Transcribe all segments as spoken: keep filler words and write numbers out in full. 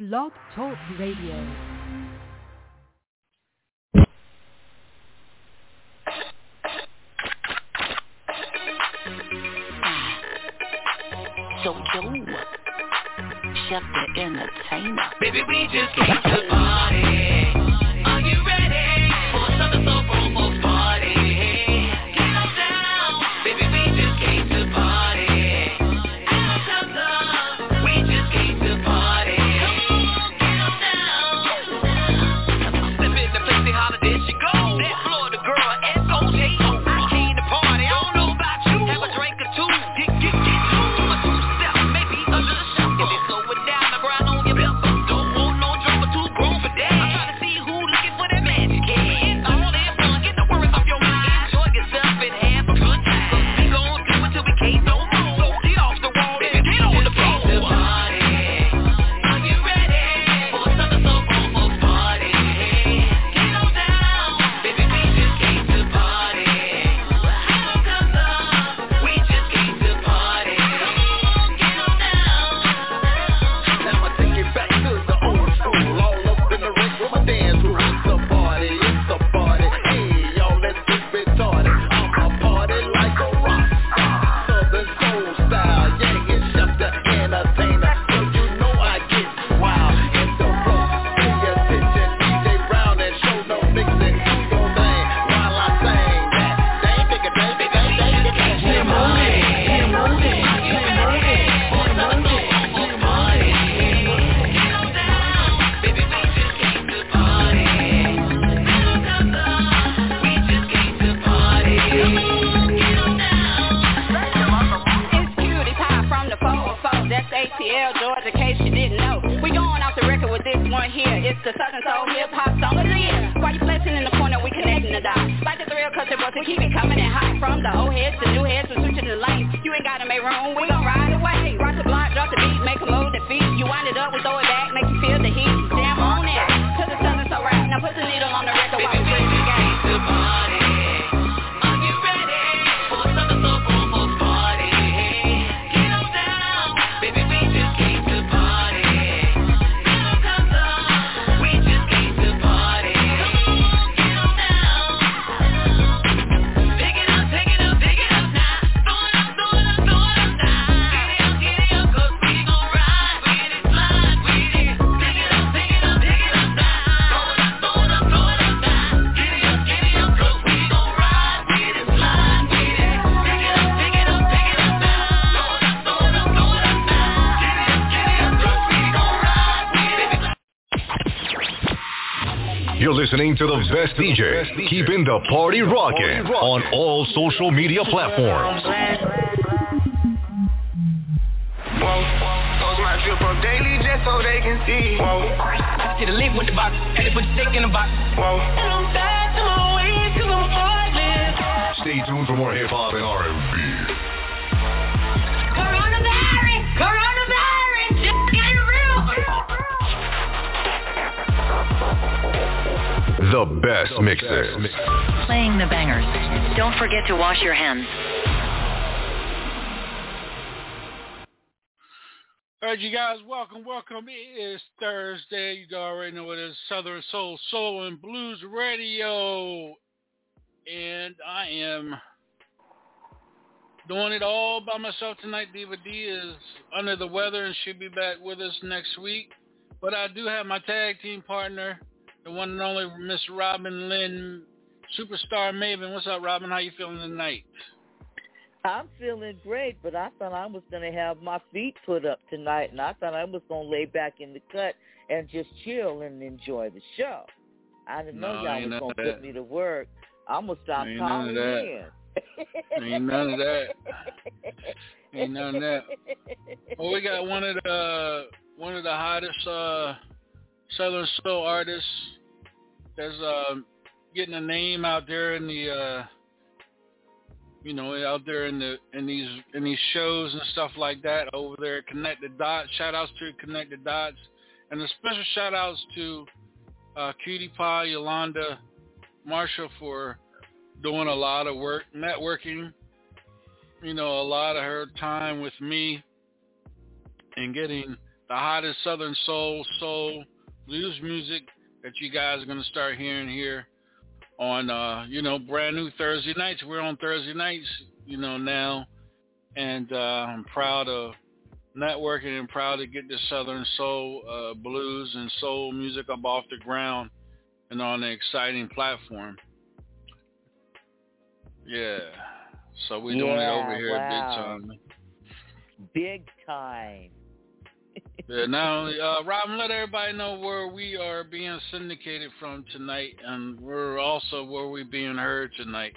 Blog Talk Radio. So Joe, Chef the Entertainer. Baby, we just came to party. Are you ready for another so promo party? Get on down. Baby, we just came to party. Out of love, we just came to party. Come on, get on down. Step in the place, the holiday she go. That Florida girl, S O J O. I came to party. I don't know about you. Have a drink or two. Get, get, get two. A two-step, maybe under the shelter. If it's going down, the ground on your belt. Don't want no drama, too grown for that. I'm trying to see who looking for that magic. It's all in fun, get the worries off your mind. Enjoy yourself and have a good time. We gon' do it till we can't no more. So get off the wall and get on the floor. Are you ready for another so almost party? Get on down, baby, we just came to party. Out of love, we just came to party. Come on, get on down. Now I take it back to the old school. All up in the ring with my dance crew. It's a party, it's a party. Hey, y'all, let's get retarded. I'm a party like a rock star. Southern soul style, yeah, it's just the entertainer. So you know I get wild in the room. Pay attention, D J Brown, and show no mixing. Do your thing while I sing that. Dang, bigga, dang, bigga, dang, dang, dang. Get moving, get moving, get moving. For another so almost party. Get on down, baby, we just came to party. Out of love, we just came to party. Come on, get on down. It's Cutie Pie from the four oh four. That's A T L, Georgia, in case you didn't know. We going off the record with this one here. It's the Southern Soul Hip Hop Song of the Year. While you flexing in the corner, we connecting the dots. Like the thrill, cause it was to keep it coming in hot. From the old heads to new heads, we switching the lanes. You ain't gotta make room, we gon' ride away. Rock the block, drop the beat, make a move, defeat. You wind it up, we throw it back, make you feel the heat. Damn on it, to the Southern Soul rap. Now put the needle on the record while we play the game. To party. Are you ready for another so almost party? Get on down, baby, we just came to party. Out of love, we just came to party. Come on, get on down. Pick it up, pick it up, pick it up now. Throw it up, throw it up, throw it up now. Get it up, get it up, 'cause we gon' ride with it, slide with it. Pick it up, pick it up, pick it up now. Throw it up, throw it up, throw it up now. Get it up, get it up, 'cause we gon' ride with it, slide with it. Pick it up, pick it up, pick it up now. Throw it up, throw it up, throw it up now. Get it up, get it up, 'cause we gon' ride with it. You're listening to the best D J, keeping the party rocking on all social media platforms. Whoa, close my drip up daily just so they can see. Whoa, To the link with the box, had to put the stick in the box. whoa. And I'm back to my ways 'cause I'm heartless. Stay tuned for more hip hop and R and B. Coronavirus! Coronavirus! Just get real! The best mixes. Playing the bangers. Don't forget to wash your hands. All right, you guys, welcome, welcome. It is Thursday. You already know what it is. Southern Soul, Soul and Blues Radio. And I am doing it all by myself tonight. Diva D is under the weather and she'll be back with us next week. But I do have my tag team partner, the one and only Miss Robin Lynn, Superstar Maven. What's up, Robin? How you feeling tonight? I'm feeling great, but I thought I was going to have my feet put up tonight, and I thought I was going to lay back in the cut and just chill and enjoy the show. I didn't know No, y'all ain't was none going of to that. put me to work. I'm going to stop Ain't none of calling that. in. Ain't none of that. Ain't none of that. Well, we got one of the one of the hottest uh, Southern Soul artists that's uh, getting a name out there in the uh, you know out there in the in these in these shows and stuff like that over there at Connect the Dots. Shout outs to Connect the Dots, and a special shout outs to uh, Cutie Pie, Yolanda Marshall for doing a lot of work, networking, you know, a lot of her time with me and getting the hottest Southern soul, soul, blues music that you guys are going to start hearing here on, uh, you know, brand new Thursday nights. We're on Thursday nights, you know, now. And uh, I'm proud of networking and proud to get the Southern soul, uh, blues and soul music up off the ground and on an exciting platform. Yeah. So we're doing yeah, it over here wow. big time. Big time. Yeah, now, uh, Robin, let everybody know where we are being syndicated from tonight, and we're also where we're being heard tonight.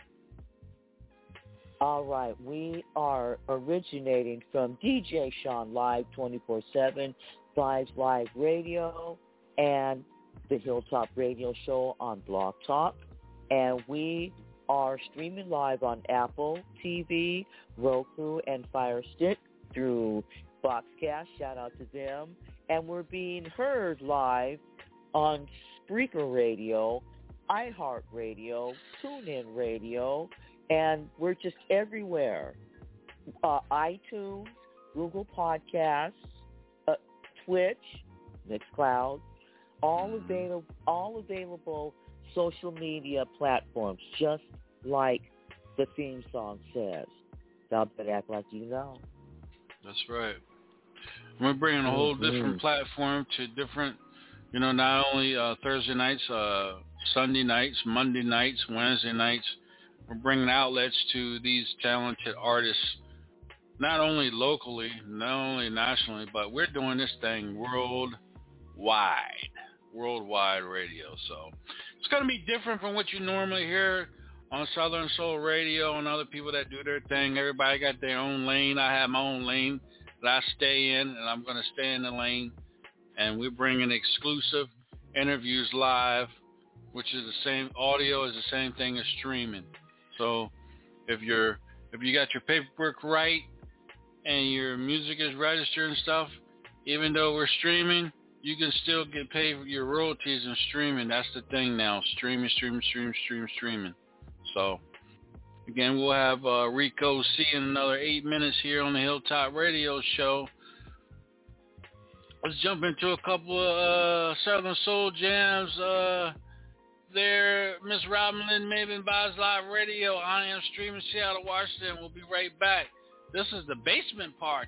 All right, we are originating from D J Sean Live twenty-four seven, Vibes Live Radio, and the Hilltop Radio Show on Blog Talk, and we are streaming live on Apple T V, Roku, and Fire Stick through Boxcast, shout out to them, and we're being heard live on Spreaker Radio, iHeartRadio, TuneIn Radio, and we're just everywhere. Uh, iTunes, Google Podcasts, uh, Twitch, Mixcloud, all available, all available social media platforms, just like the theme song says. Y'all better act like you know. That's right. We're bringing a whole mm-hmm. different platform to different, you know, not only uh, Thursday nights, uh, Sunday nights, Monday nights, Wednesday nights. We're bringing outlets to these talented artists, not only locally, not only nationally, but we're doing this thing worldwide, worldwide radio. So it's going to be different from what you normally hear on Southern Soul Radio and other people that do their thing. Everybody got their own lane. I have my own lane that I stay in, and I'm going to stay in the lane. And we're bringing exclusive interviews live, which is the same, audio is the same thing as streaming. So if you're if you got your paperwork right and your music is registered and stuff, even though we're streaming, you can still get paid for your royalties in streaming. That's the thing now. Streaming, streaming, streaming, streaming, streaming. So again, we'll have uh, Rico C in another eight minutes here on the Hilltop Radio Show. Let's jump into a couple of uh, Southern Soul jams. Uh, there, Miss Robin Lynn Maven, Vibes Live Radio. I am streaming Seattle, Washington. We'll be right back. This is the Basement Party.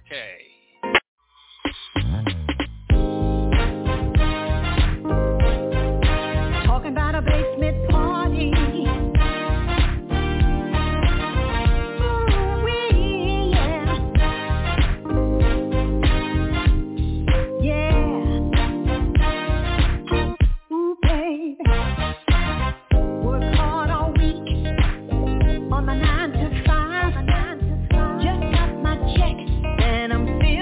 Talking about a basement party. On my nine to five, just got my check and I'm feeling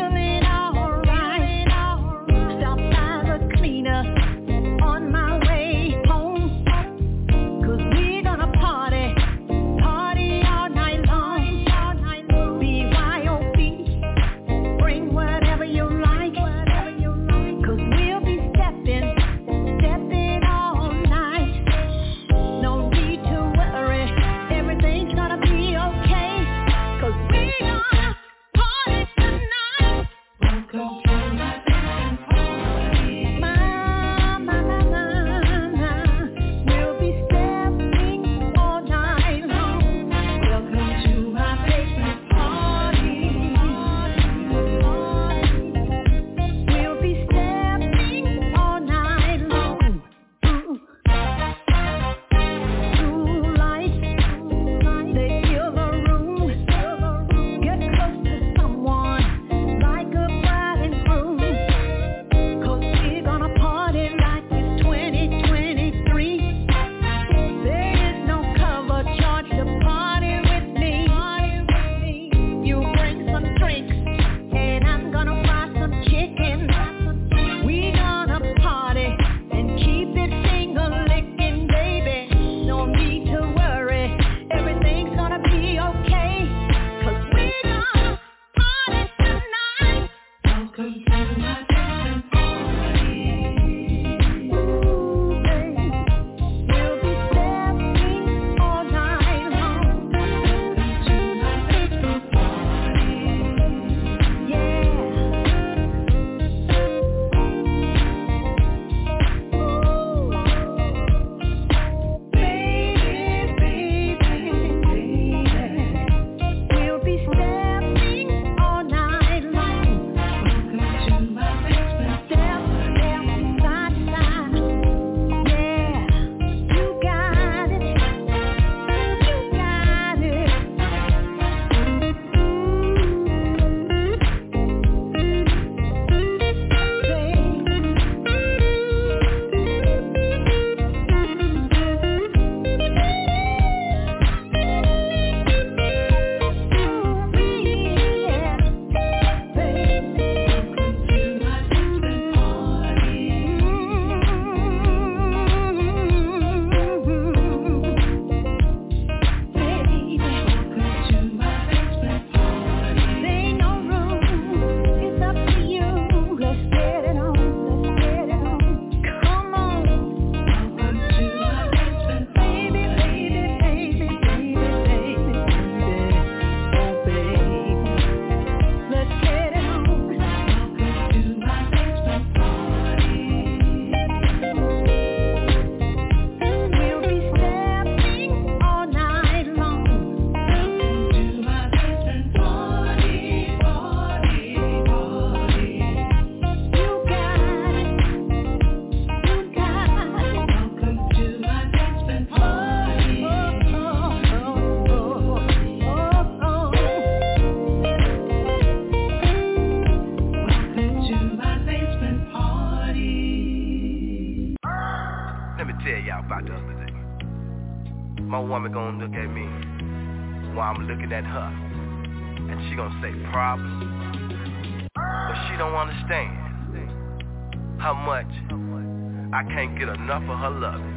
let me tell y'all about the other day. My woman gonna look at me while I'm looking at her, and she gonna say problem, but she don't understand how much I can't get enough of her loving.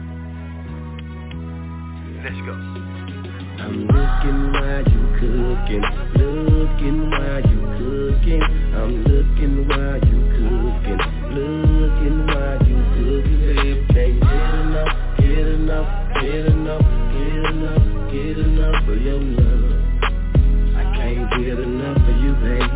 Let's go. I'm looking while you cooking, looking while you cooking. I'm looking while you cooking, looking while you cooking. Babe, can't get enough, get enough, get enough, get enough, get enough of your love. I can't get enough of you, babe.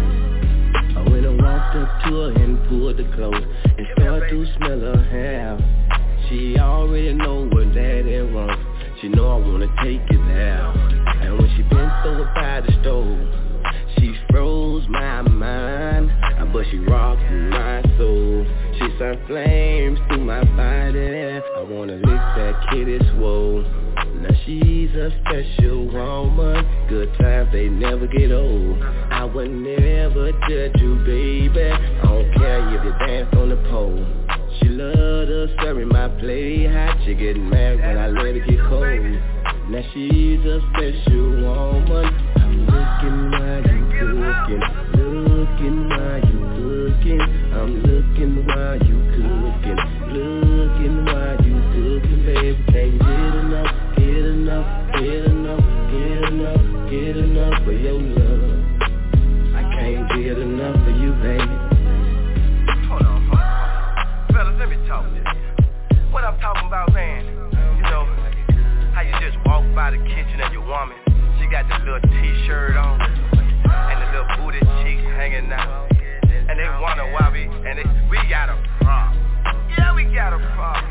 I went and walked up to her and pulled the clothes and started to smell her hair. She already know what daddy wants. She know I wanna take it there. And when she bent over by the stove, she froze my mind, but she rocked my soul. She sent flames through my body. I wanna lick that kitty swole. Now she's a special woman. Good times, they never get old. I would never judge you, baby. I don't care if you dance on the pole. She loved her serving my plate hot. She get mad when I let it get cold. Now she's a special woman. I'm looking while you cooking, looking while you cooking. I'm looking while you cooking, looking while you cooking. Baby, can't get enough, get enough, get enough, get enough, get enough of your love. I can't get enough of you, baby. Hold on, hold on. Fellas, let me talk to you. What I'm talking about, man, you know, how you just walk by the kitchen of your woman. She got the little t-shirt on and the little booty cheeks hanging out. And they wonder why we, and they, we got a problem. Yeah, we got a problem.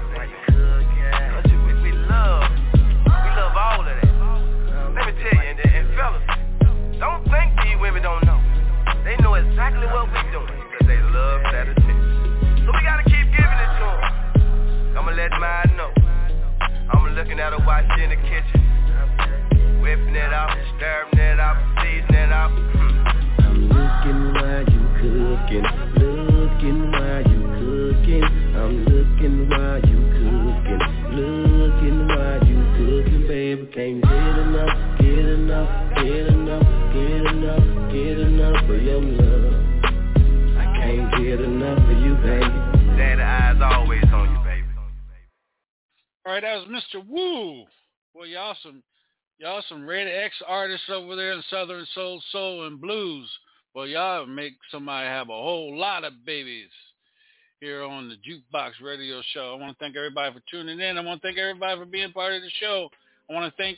Cause we, we love, we love all of that. Let me tell you, and, and fellas, don't think these women don't know. They know exactly what we doing, cause they love that attention. So we gotta keep giving it to them. I'ma let mine know. I'm looking at her while she in the kitchen, whipping it up, stirring it up, seasoning it up. I'm looking while you cooking, looking while you cooking. I'm looking while you cooking, looking while you cooking. Baby, can't get enough, get enough, get enough, get enough, get enough of your love. I can't get enough of you, baby. Daddy eyes always on you, baby. All right, that was Mister Wu. Well, y'all some y'all some Rated X artists over there in Southern Soul, Soul, and Blues. Well, y'all make somebody have a whole lot of babies here on the Jukebox Radio Show. I want to thank everybody for tuning in. I want to thank everybody for being part of the show. I want to thank,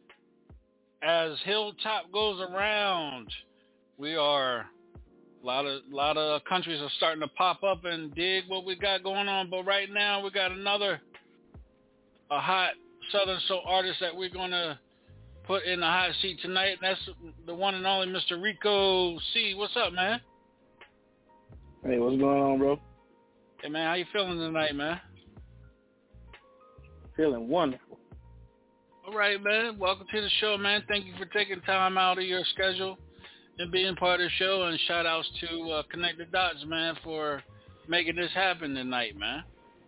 as Hilltop goes around, we are, a lot of, a lot of countries are starting to pop up and dig what we got going on. But right now, we got another a hot Southern Soul artist that we're going to put in the hot seat tonight. That's the one and only Mister Rico C. What's up, man? Hey, what's going on, bro? Hey, man, how you feeling tonight, man? Feeling wonderful. All right, man. Welcome to the show, man. Thank you for taking time out of your schedule and being part of the show. And shout-outs to uh, Connect the Dots, man, for making this happen tonight, man.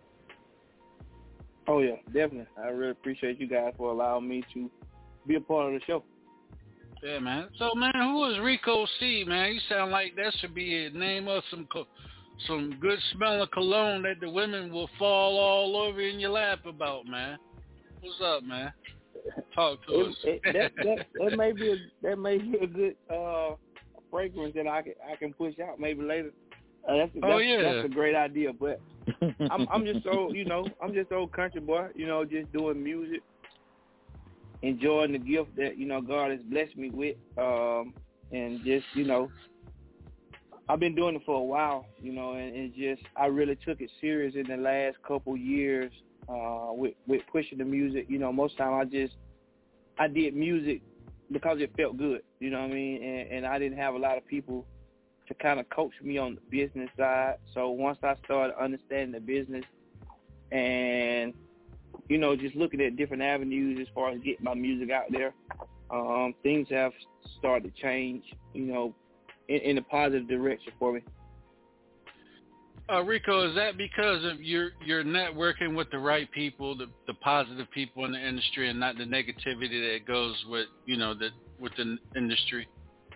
Oh, yeah, definitely. I really appreciate you guys for allowing me to be a part of the show. Yeah, man. So, man, who is Rico C, man? You sound like that should be a name of some co- some good smelling cologne that the women will fall all over in your lap about, man. What's up, man? Talk to it, us. It, that, that, that may be a, that may be a good uh, fragrance that I can I can push out maybe later. Uh, that's, that's, oh yeah, that's a great idea. But I'm I'm just so you know I'm just old country boy. You know, just doing music, enjoying the gift that you know God has blessed me with, um, and just you know. I've been doing it for a while, you know, and, and just I really took it serious in the last couple years uh, with with pushing the music. You know, most of the time I just I did music because it felt good, you know what I mean, and, and I didn't have a lot of people to kind of coach me on the business side. So once I started understanding the business and you know just looking at different avenues as far as getting my music out there, um, things have started to change, you know. In, in a positive direction for me. Uh, Rico, is that because of you're you're networking with the right people, the the positive people in the industry, and not the negativity that goes with you know the with the industry?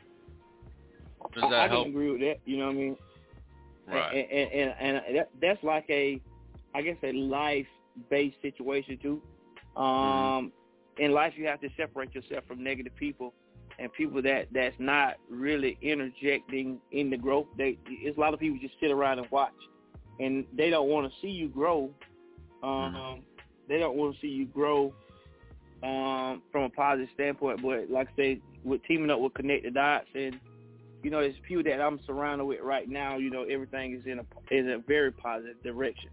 Does that I, I help? can agree with that. You know what I mean? Right. And and, and, and that, that's like a, I guess, a life-based situation too. Um, mm-hmm. In life, you have to separate yourself from negative people and people that, that's not really interjecting in the growth. They, it's a lot of people just sit around and watch, and they don't want to see you grow. Um, mm-hmm. They don't want to see you grow um, from a positive standpoint. But like I say, with teaming up with Connect the Dots, and you know, there's a few that I'm surrounded with right now. You know, everything is in a in a very positive direction.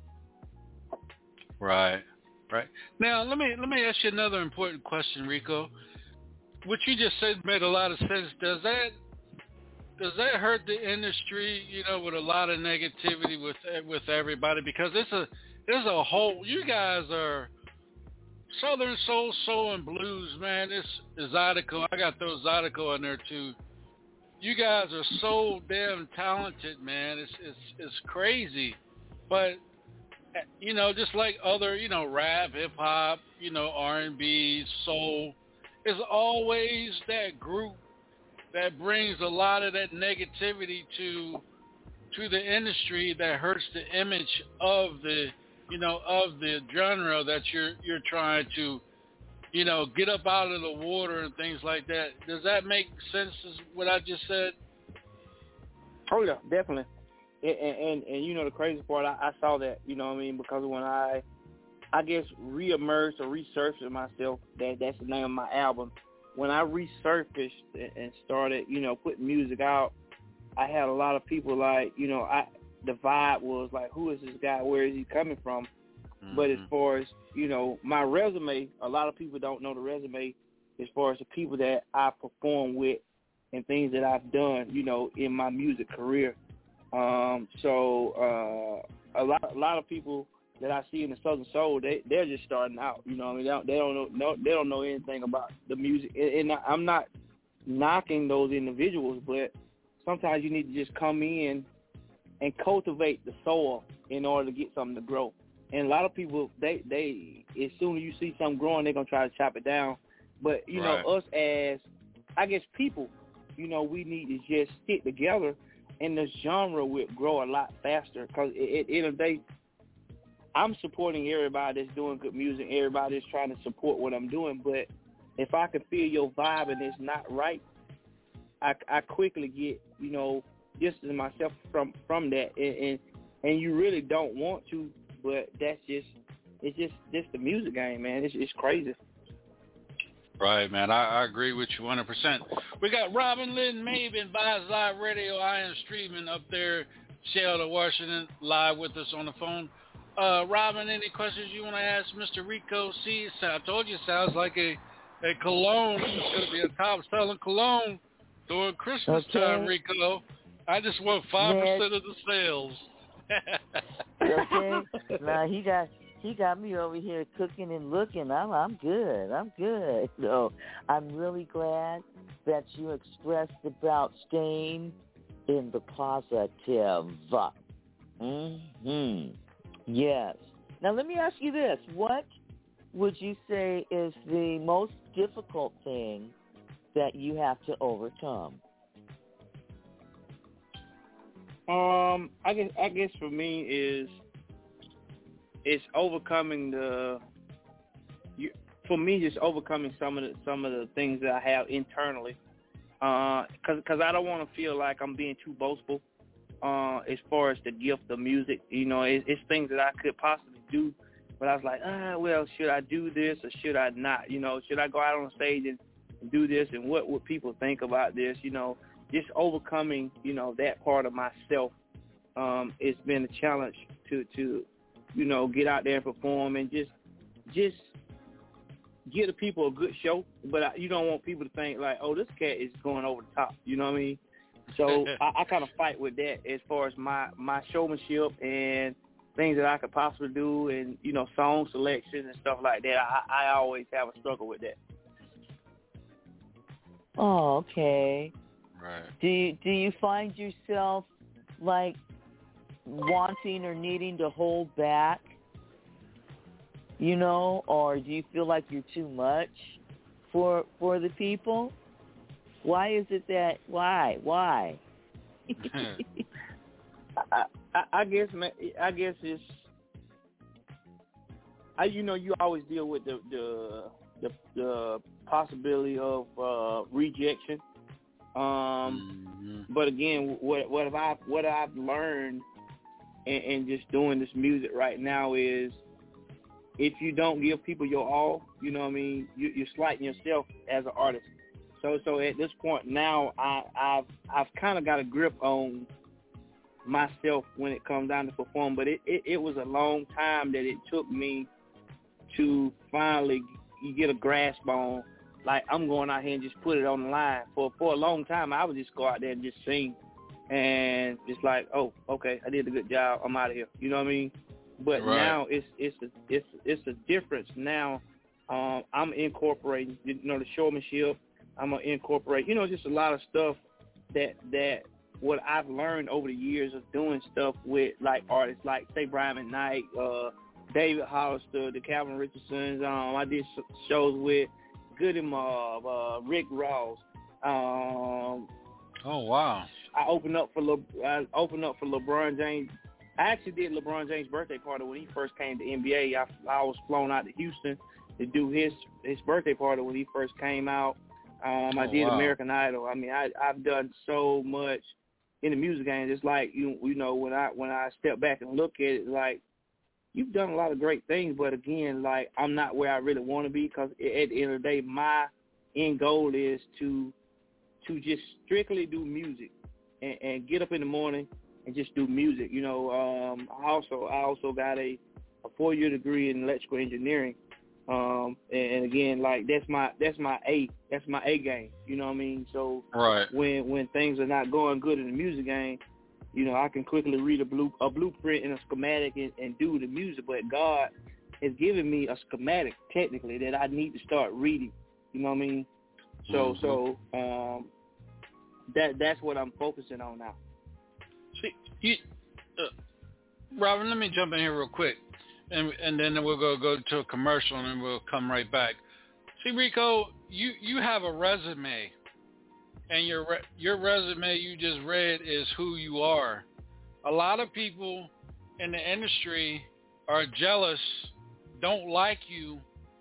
Right. Right. Now, let me let me ask you another important question, Rico. What you just said made a lot of sense. Does that does that hurt the industry? You know, with a lot of negativity with with everybody, because it's a there's a whole. You guys are Southern Soul, Soul and Blues, man. This is Zydeco. I got those Zydeco in there too. You guys are so damn talented, man. It's it's it's crazy, but. You know, just like other, you know, rap, hip-hop, you know, R and B, soul, there's always that group that brings a lot of that negativity to to the industry that hurts the image of the, you know, of the genre that you're you're trying to, you know, get up out of the water and things like that. Does that make sense, as what I just said? Oh, yeah, definitely. And, and, and, you know, the crazy part, I, I saw that, you know what I mean, because when I, I guess, reemerged or resurfaced myself, that that's the name of my album. When I resurfaced and started, you know, putting music out, I had a lot of people like, you know, I the vibe was like, who is this guy? Where is he coming from? Mm-hmm. But as far as, you know, my resume, a lot of people don't know the resume as far as the people that I perform with and things that I've done, you know, in my music career. Um, so uh, a lot, a lot of people that I see in the Southern Soul, they they're just starting out. You know, what I mean, they don't, they don't know, no, they don't know anything about the music. And, and I'm not knocking those individuals, but sometimes you need to just come in and cultivate the soil in order to get something to grow. And a lot of people, they they as soon as you see something growing, they're gonna try to chop it down. But you right. know, us as I guess people, you know, we need to just stick together. And the genre will grow a lot faster because at the end of the day, I'm supporting everybody that's doing good music, everybody that's trying to support what I'm doing. But if I can feel your vibe and it's not right, I, I quickly get, you know, distancing myself from, from that. And, and and you really don't want to, but that's just, it's just, just the music game, man. It's, it's crazy. Right, man. I, I agree with you one hundred percent. We got Robin Lynn Maven, Vibes Live Radio. I am streaming up there, Seattle, Washington, live with us on the phone. Uh, Robin, any questions you want to ask Mister Rico C? I told you it sounds like a, a cologne. It's going to be a top-selling cologne during Christmas okay. time, Rico. I just want five percent of the sales. Okay. Now, he got... He got me over here cooking and looking. I'm I'm good. I'm good. So I'm really glad that you expressed about staying in the positive. Mm-hmm. Yes. Now let me ask you this. What would you say is the most difficult thing that you have to overcome? Um, I guess I guess for me is it's overcoming the. You, for me, just overcoming some of the some of the things that I have internally, because uh, because I don't want to feel like I'm being too boastful. Uh, as far as the gift of music, you know, it, it's things that I could possibly do, but I was like, ah, well, should I do this or should I not? You know, should I go out on stage and do this, and what would people think about this? You know, just overcoming, you know, that part of myself. Um, it's been a challenge to to. you know, get out there and perform and just just give the people a good show. But you don't want people to think like, oh, this cat is going over the top. You know what I mean? So I, I kind of fight with that as far as my, my showmanship and things that I could possibly do and, you know, song selection and stuff like that. I, I always have a struggle with that. Oh, okay. Right. Do you, do you find yourself, like, wanting or needing to hold back, you know, or do you feel like you're too much for for the people? Why is it that, why, why? I, I, I guess, man, I guess it's, I, you know, you always deal with the the the, the possibility of uh, rejection. Um, mm-hmm. But again, what what have I what I've learned in, in just doing this music right now is, if you don't give people your all, you know what I mean, you, you're slighting yourself as an artist. So so at this point now, I, I've I've kind of got a grip on myself when it comes down to perform. But it, it, it was a long time that it took me to finally get a grasp on, like, I'm going out here and just put it on the line. For for a long time, I would just go out there and just sing, and just like, oh, okay, I did a good job, I'm out of here. You know what I mean? But right. now it's it's a, it's it's a difference now. Um, I'm incorporating, you know, the showmanship. I'm gonna incorporate, you know, just a lot of stuff that that what I've learned over the years of doing stuff with like artists like, say, Brian McKnight, uh, David Hollister, the Calvin Richardsons. Um, I did shows with Goody Mob, uh, Rick Ross. Um, oh wow! I opened up for Le, I opened up for LeBron James. I actually did LeBron James' birthday party when he first came to N B A. I, I was flown out to Houston to do his his birthday party when he first came out. Um, I oh, did wow. American Idol. I mean, I, I've done so much in the music game. It's like, you you know, when I when I step back and look at it, like, you've done a lot of great things, but again, like, I'm not where I really want to be, because at the end of the day, my end goal is to to just strictly do music and, and get up in the morning and just do music. You know, um, I also I also got a, a four year degree in electrical engineering, um, and, and again, like, that's my that's my A that's my A game. You know what I mean? So right. when when things are not going good in the music game, you know, I can quickly read a blue a blueprint and a schematic and, and do the music. But God has given me a schematic, technically, that I need to start reading. You know what I mean? So mm-hmm. so um, that that's what I'm focusing on now. See, you, uh, Robin, let me jump in here real quick, and and then we'll go go to a commercial, and then we'll come right back. See, Rico, you, you have a resume, and your re- your resume you just read is who you are. A lot of people in the industry are jealous, don't like you,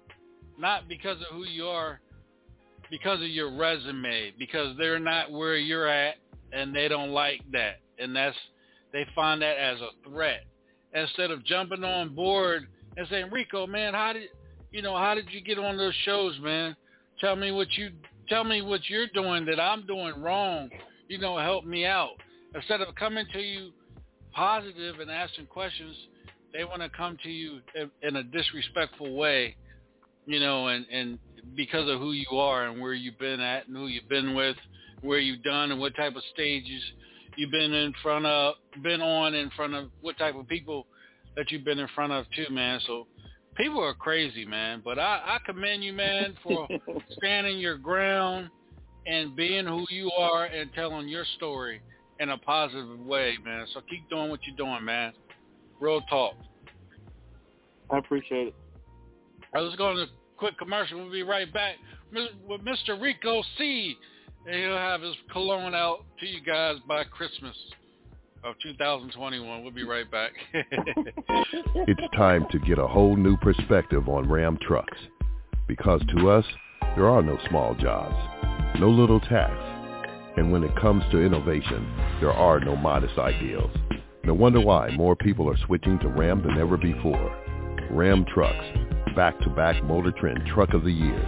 not because of who you are, because of your resume, because they're not where you're at, and they don't like that. And that's, they find that as a threat. Instead of jumping on board and saying, Rico, man, how did you know? How did you get on those shows, man? Tell me what you tell me what you're doing that I'm doing wrong. You know, help me out. Instead of coming to you positive and asking questions, they want to come to you in, in a disrespectful way. You know, and and because of who you are and where you've been at and who you've been with, where you've done and what type of stages you've been in front of, been on in front of, what type of people that you've been in front of too, man. So people are crazy, man. But I, I commend you, man, for standing your ground and being who you are and telling your story in a positive way, man. So keep doing what you're doing, man. Real talk. I appreciate it. All right, let's go on a quick commercial. We'll be right back with Mister Rico C. And he'll have his cologne out to you guys by Christmas of two thousand twenty-one. We'll be right back. It's time to get a whole new perspective on Ram trucks. Because to us, there are no small jobs, no little tasks. And when it comes to innovation, there are no modest ideals. No wonder why more people are switching to Ram than ever before. Ram Trucks, back-to-back Motor Trend Truck of the Year.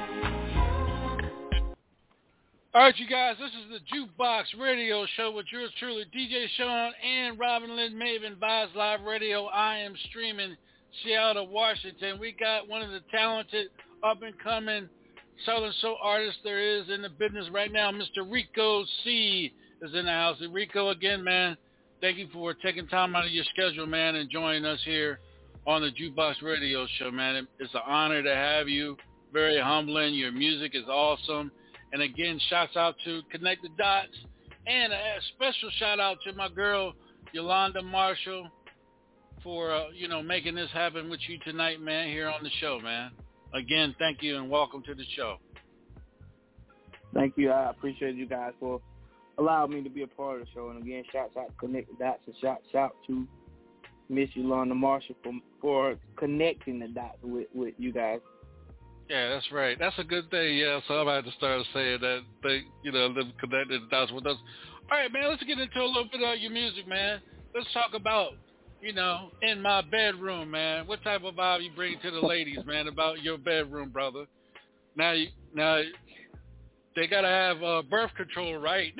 All right, you guys, this is the Jukebox Radio Show with yours truly, D J Sean and Robin Lynn Maven, Vibes Live Radio. I am streaming Seattle, Washington. We got one of the talented, up-and-coming Southern Soul artists there is in the business right now. Mister Rico C. is in the house. And Rico, again, man, thank you for taking time out of your schedule, man, and joining us here on the Jukebox Radio Show, man. It's an honor to have you. Very humbling. Your music is awesome. And again, shouts out to Connect the Dots, and a special shout out to my girl Yolanda Marshall, for, uh, you know, making this happen with you tonight, man, here on the show, man. Again, thank you and welcome to the show. Thank you. I appreciate you guys for allowing me to be a part of the show. And again, shouts out to Connect the Dots and shout out to Miss Yolanda Marshall for, for connecting the dots with, with you guys. Yeah, that's right. That's a good thing. Yeah, so I'm about to start saying that they, you know, them connecting the dots with us. All right, man, let's get into a little bit of your music, man. Let's talk about, you know, In My Bedroom, man. What type of vibe you bring to the ladies, man, about your bedroom, brother? Now, you, now they got to have uh, birth control, right?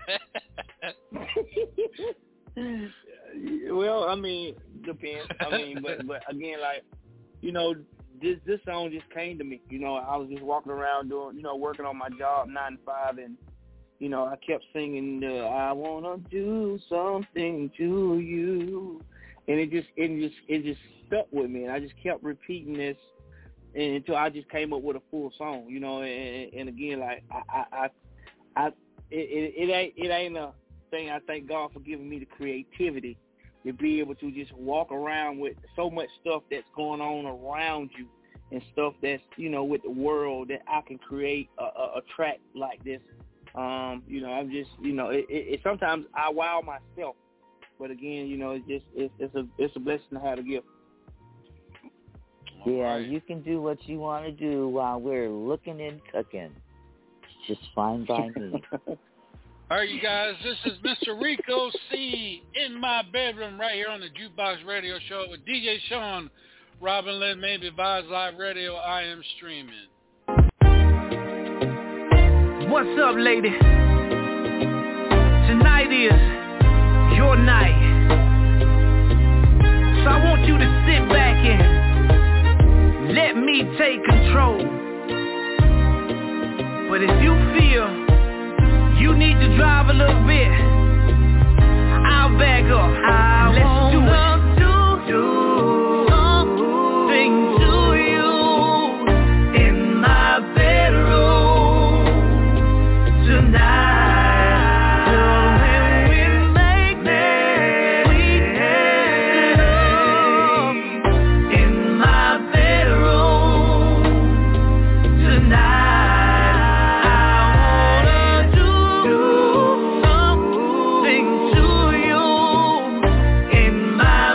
Well, I mean, depends. I mean, but but again, like, you know, this this song just came to me. You know, I was just walking around doing, you know, working on my job nine to five, and you know, I kept singing, uh, "I wanna do something to you," and it just it just it just stuck with me, and I just kept repeating this until I just came up with a full song. You know, and, and again, like I I I, I it, it, it ain't it ain't a thing. I thank God for giving me the creativity to be able to just walk around with so much stuff that's going on around you and stuff that's, you know, with the world, that I can create a, a, a track like this. Um, you know, I'm just, you know, it, it, it sometimes I wow myself, but again, you know, it's just, it's, it's a, it's a blessing to have a gift. Yeah, you can do what you want to do while we're looking and cooking. It's just fine by me. All right, you guys, this is Mister Rico C. In My Bedroom right here on the Jukebox Radio Show with D J Sean, Robin Lynn, maybe Vibes Live Radio. I am streaming. What's up, lady? Tonight is your night. So I want you to sit back and let me take control. But if you feel you need to drive a little bit, I'll back up. I Let's do it. Do, do something to you in my bedroom tonight. So when we make that sweet love in my bedroom tonight. My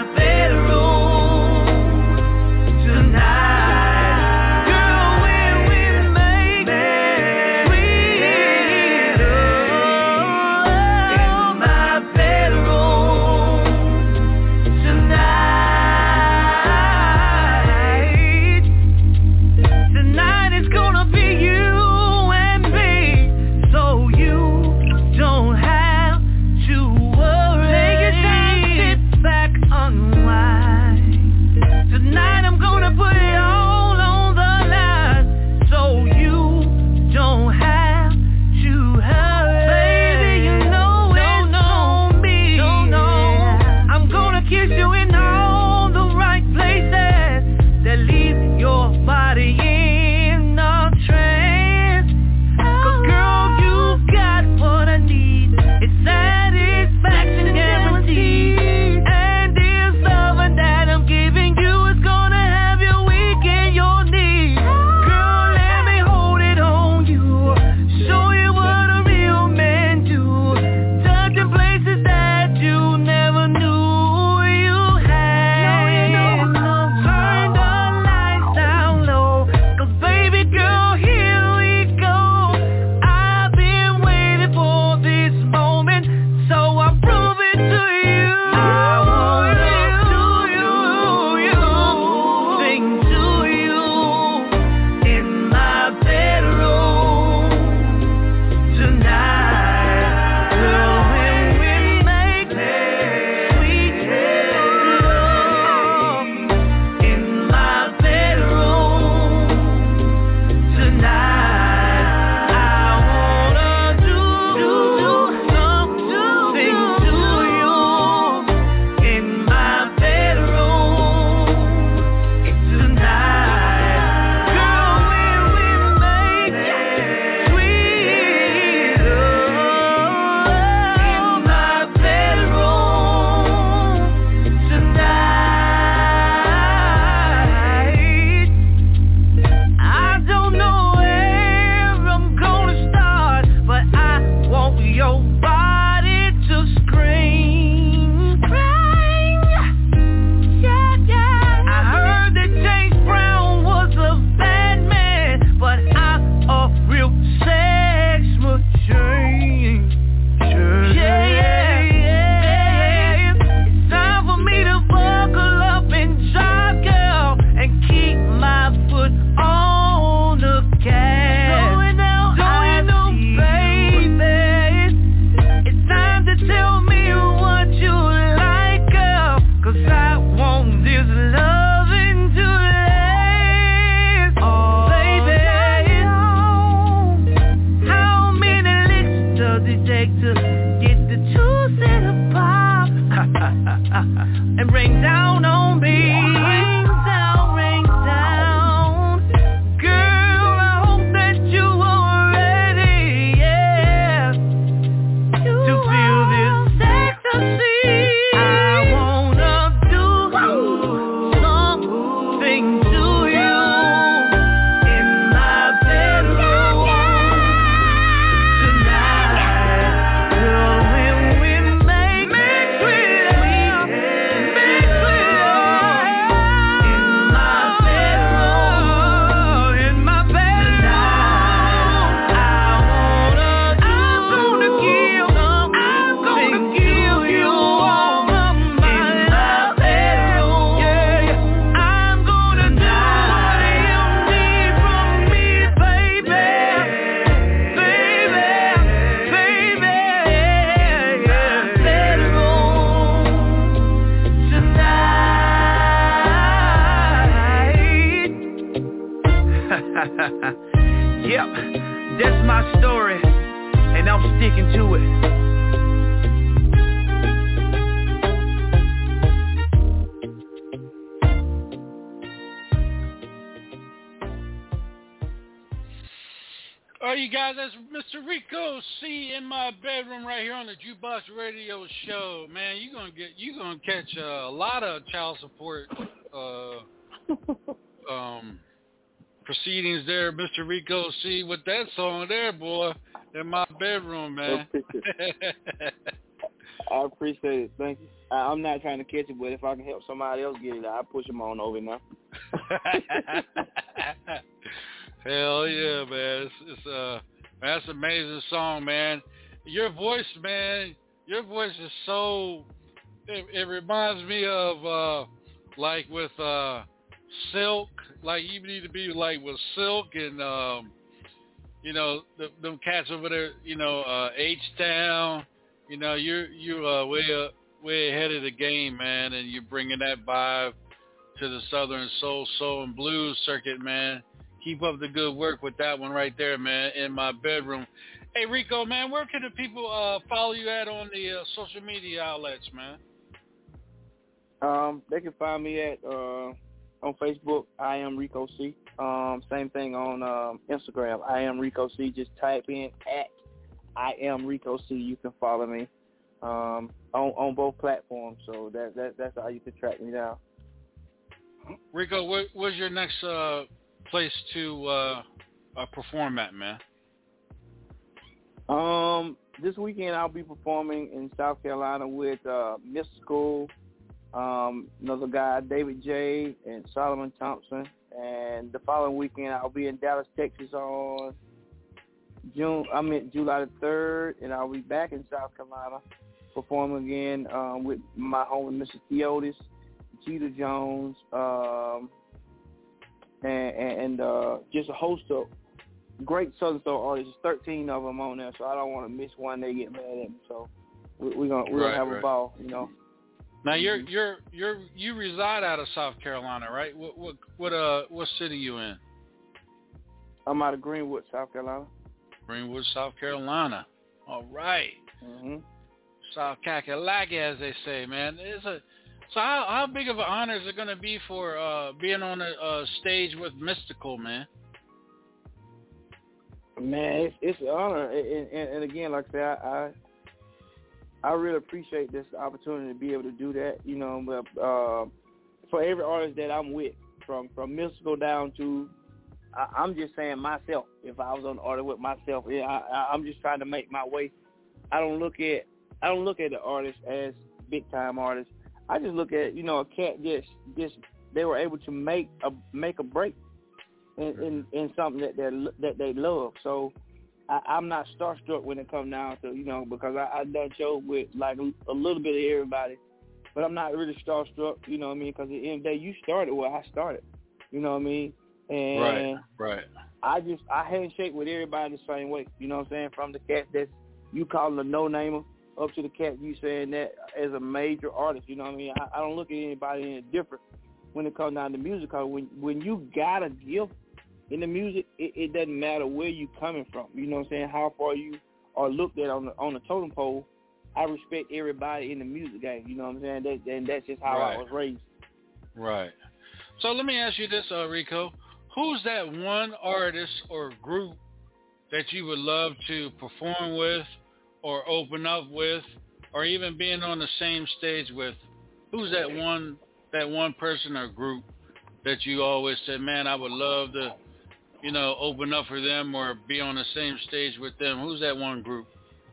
do it. All right, you guys, that's Mister Rico C in my bedroom right here on the Jukebox Radio Show. Man, you're gonna get you gonna catch uh, a lot of child support uh, um, proceedings there, Mister Rico C, with that song there, boy, in my bedroom, man. I appreciate it. Thank you. I, I'm not trying to catch it, but if I can help somebody else get it, I'll push them on over now. Hell yeah, man. It's, it's uh that's an amazing song, man. Your voice, man, your voice is so it, it reminds me of uh like with uh Silk, like you need to be like with Silk and um you know, the, them cats over there, you know, uh H-Town, you know, you're you uh way up way ahead of the game, man, and you're bringing that vibe to the Southern Soul, Soul and Blues circuit, man. Keep up the good work with that one right there, man, in my bedroom. Hey, Rico, man, where can the people uh, follow you at on the uh, social media outlets, man? Um, they can find me at uh, on Facebook, I am Rico C. Um, same thing on um, Instagram, I am Rico C. Just type in at I am Rico C. You can follow me um, on on both platforms. So that that that's how you can track me down. Rico, where, where's your next uh, place to uh, uh, perform at, man? Um, this weekend I'll be performing in South Carolina with uh, Mystical, um, another guy, David J. and Solomon Thompson. And the following weekend I'll be in Dallas, Texas on June. I mean July the third, and I'll be back in South Carolina performing again um, with my homie Mister Theotis, Cheetah Jones, um, and, and uh, just a host of great Southern Soul artists. thirteen of them on there, so I don't want to miss one. They get mad at me, so we're we gonna we're right, gonna have right. a ball, you know. Now you're you're you're you reside out of South Carolina, right? What what what uh what city you in? I'm out of Greenwood, South Carolina. Greenwood, South Carolina. All right. Mm-hmm. South Kakalaki, as they say, man. It's a so how how big of an honor is it going to be for uh, being on a, a stage with Mystical, man? Man, it's, it's an honor, and, and, and again, like I said, I, I I really appreciate this opportunity to be able to do that. You know, but uh, for every artist that I'm with, from from Mystical down to, I, I'm just saying myself. If I was on the artist with myself, yeah, I, I'm just trying to make my way. I don't look at I don't look at the artist as big time artists. I just look at, you know, a cat just just they were able to make a make a break in in, in something that they that they love. So I, I'm not starstruck when it comes down to, you know, because I, I done showed with like a little bit of everybody, but I'm not really starstruck. You know what I mean? Because at the end of the day, you started where I started. You know what I mean? And right, right. I just I handshake with everybody the same way. You know what I'm saying? From the cat that's you calling a no-namer up to the cat you saying that as a major artist. You know what I mean? I, I don't look at anybody any different when it comes down to music. Cause when when you got a gift in the music, it, it doesn't matter where you coming from. You know what I'm saying? How far you are looked at on the on the totem pole. I respect everybody in the music game. You know what I'm saying? That, and that's just how right. I was raised. Right. So let me ask you this, uh, Rico. Who's that one artist or group that you would love to perform with or open up with or even being on the same stage with? Who's that one that one person or group that you always said, man, I would love to, you know, open up for them or be on the same stage with them? Who's that one group?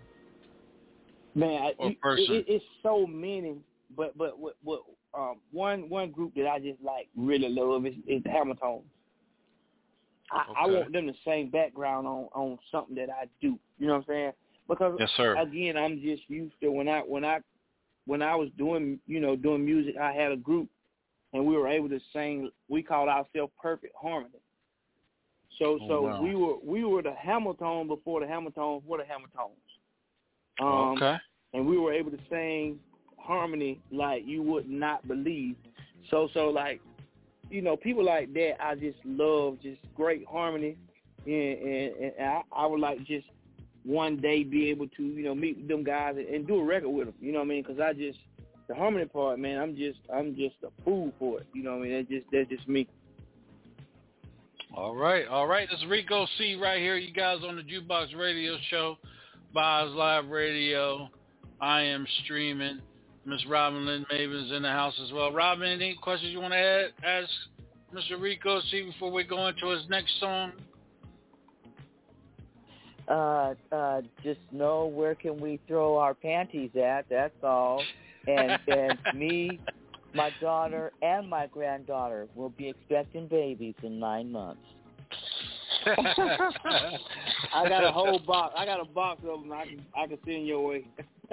Man, or it, person? It, it's so many, but but what, what um, one one group that I just like really love is, is the Hamiltones. I, okay. I want them to same background on, on something that I do. You know what I'm saying? Because yes, sir. again, I'm just used to when I when I when I was doing you know doing music, I had a group and we were able to sing. We called ourselves Perfect Harmony. So oh, so wow. we were we were the Hamilton before the Hamiltones were the Hamiltones. Um, okay. And we were able to sing harmony like you would not believe. So so like. You know, people like that, I just love just great harmony, and, and, and I, I would like just one day be able to, you know, meet with them guys and, and do a record with them. You know what I mean? Because I just, the harmony part, man, I'm just, I'm just a fool for it. You know what I mean? That's just, that's just me. All right, all right. This is Rico C right here. You guys on the Jukebox Radio Show, Vibes Live Radio. I am streaming. Miss Robin Lynn Maven's in the house as well. Robin, any questions you want to add, ask Mister Rico C before we go into his next song? Uh, uh, just know where can we throw our panties at, that's all. And, and me, my daughter, and my granddaughter will be expecting babies in nine months. I got a whole box. I got a box of them I can, I can send your way.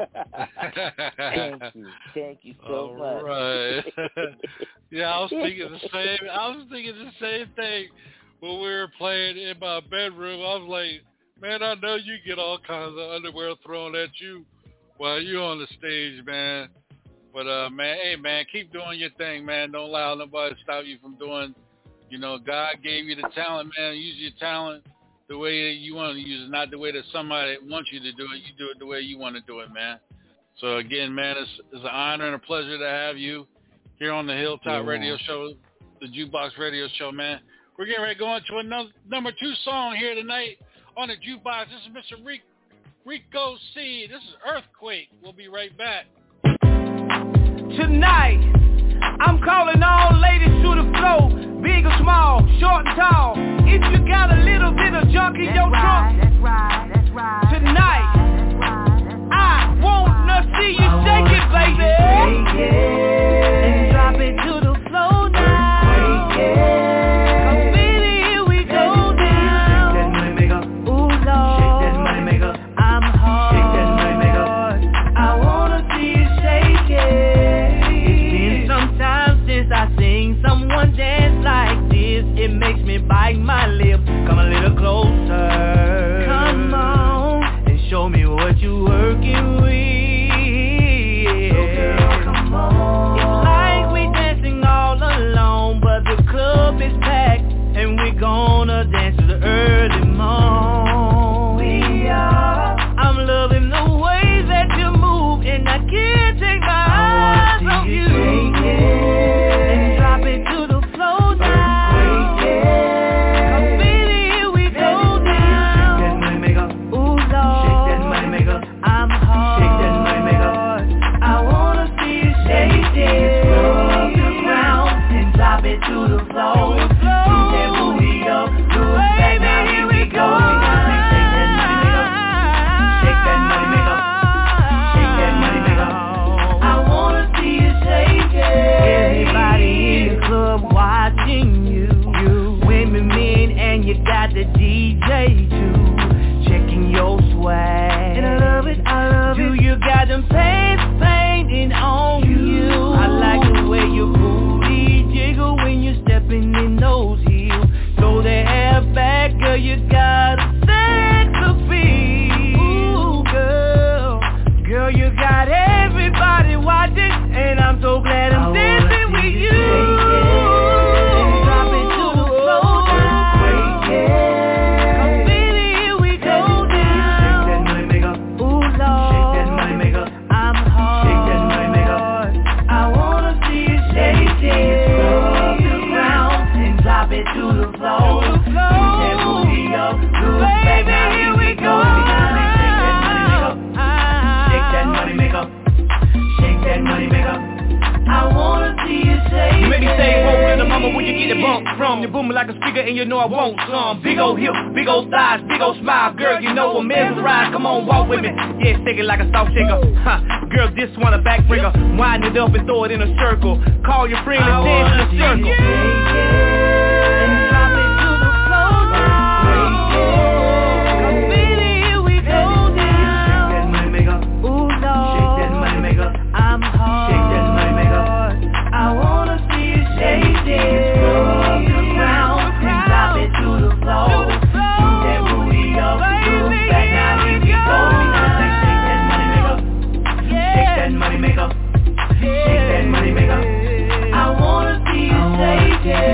Thank you. Thank you so All much. Right. Yeah, I was thinking the same. I was thinking the same thing when we were playing in my bedroom. I was like, man, I know you get all kinds of underwear thrown at you while you're on the stage, man. But, uh, man, hey, man, keep doing your thing, man. Don't allow nobody to stop you from doing, you know, God gave you the talent, man. Use your talent the way you want to use it, not the way that somebody wants you to do it. You do it the way you want to do it, man. So, again, man, it's, it's an honor and a pleasure to have you here on the Hilltop yeah. Radio Show, the Jukebox Radio Show, man. We're getting ready to go into another number two song here tonight on the Jukebox. This is Mister Rico, Rico C. This is Earthquake. We'll be right back. Tonight, I'm calling all ladies to the floor, big or small, short and tall. If you got a little bit of junk in that's your right, trunk, that's right, that's right, tonight, that's right, that's right. I wanna see you I shake it, baby. Shake it and drop it to the floor now. Shake it. Come baby, here we go down. Shake that money maker. Ooh Lord. Shake that money maker. I'm hard. Shake that money maker. I wanna see you shake it. It's been some time since I seen someone dance like this. It makes me bite my lip. Come a little closer. Come on and show me what you working with. It's like we dancing all alone, but the club is packed, and we're gonna dance to the early morn. We are. I'm loving the way that you move, and I can't take my eyes off you. Shake it and drop it to the floor now. Come baby, here we go down. Shake that money maker. Ooh Lord. Shake that money maker. I'm hard. Shake that money maker. I wanna see you shake it. Roll the ground and drop it to the floor. Move that booty up, do it back now. Here we go. Shake that money maker. Shake that money maker. Shake that money maker. I wanna see you shake it. Everybody in the club watching you. You women, men, and you got the D J too. Checking your swag. And I love it, I love it. Do you got them pants painting on you? I like the way your booty jiggle when you're stepping in those heels. Throw the hair back, girl, you got a sex appeal. Ooh, girl, girl, you got everybody watching, and I'm so glad I'm dancing with you. And drop it to the floor now. Come baby, here we go down. Shake that money maker. Ooh Lord. Shake that money maker. I'm hard. Shake that money maker. I wanna see you shake it. Roll the ground and drop it to the floor. Move that booty up, move back now. Here we go. Shake that money maker. Shake that money maker. I wanna see you shake it. You make me say, whoa, little mama, where you get the bump from? You're booming like a speaker and you know I want some. Big old hips, big old thighs, big old smile. Girl, you know I'm mesmerized. Come on, walk with me. Yeah, shake it like a soft shaker. Huh. Girl, this one a backbreaker. Wind it up and throw it in a circle. Call your friend and dance in a circle. And drop it to the floor now. Come baby, here we go down. Shake that money maker. Ooh Lord. Shake that money maker. I'm hard. Shake that money maker. I wanna see you shake it. Roll the ground and drop it to the floor. Move that booty up, move back now. Here we go. Shake that money maker. Shake that money maker. Shake that money maker. I wanna see you shake it.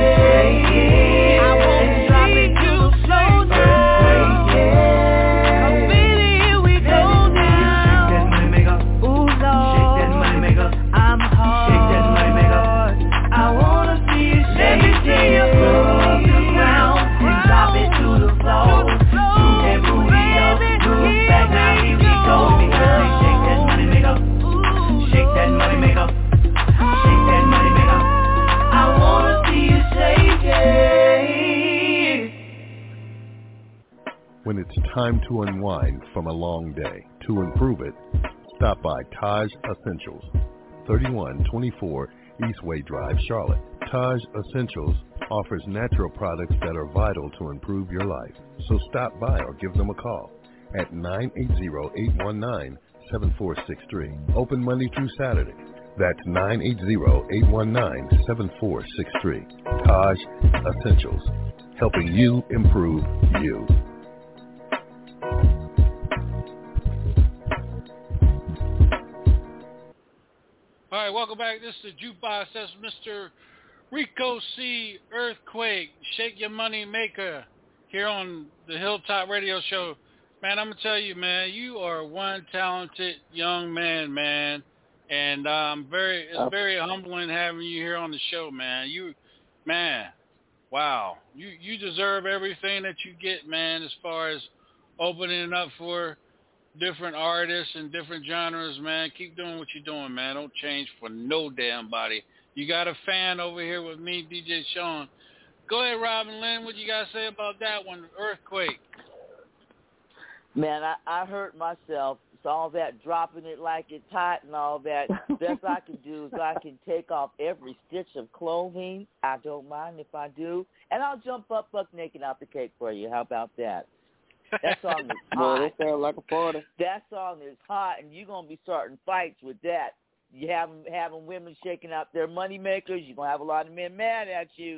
it's time to unwind from a long day. To improve it, stop by Taj Essentials, thirty-one twenty-four Eastway Drive, Charlotte. Taj Essentials offers natural products that are vital to improve your life. So stop by or give them a call at nine eight zero, eight one nine, seven four six three. Open Monday through Saturday. That's nine eight zero, eight one nine, seven four six three. Taj Essentials, helping you improve you. All right, welcome back. This is the Jukebox. That's Mister Rico C. Earthquake, Shake Your Money Maker, here on the Hilltop Radio Show. Man, I'm going to tell you, man, you are one talented young man, man. And um, very, it's very humbling having you here on the show, man. You, man, wow. You you deserve everything that you get, man, as far as opening up for different artists and different genres, man. Keep doing what you're doing, man. Don't change for no damn body. You got a fan over here with me, D J Sean. Go ahead, Robin Lynn. What you got to say about that one, Earthquake? Man, I, I hurt myself. So all that dropping it like it's hot and all that, best I can do is I can take off every stitch of clothing. I don't mind if I do. And I'll jump up buck naked out the cake for you. How about that? That song is hot. Boy, that sounds like a party. That song is hot, and you're going to be starting fights with that. You have having women shaking out their money makers. You're going to have a lot of men mad at you.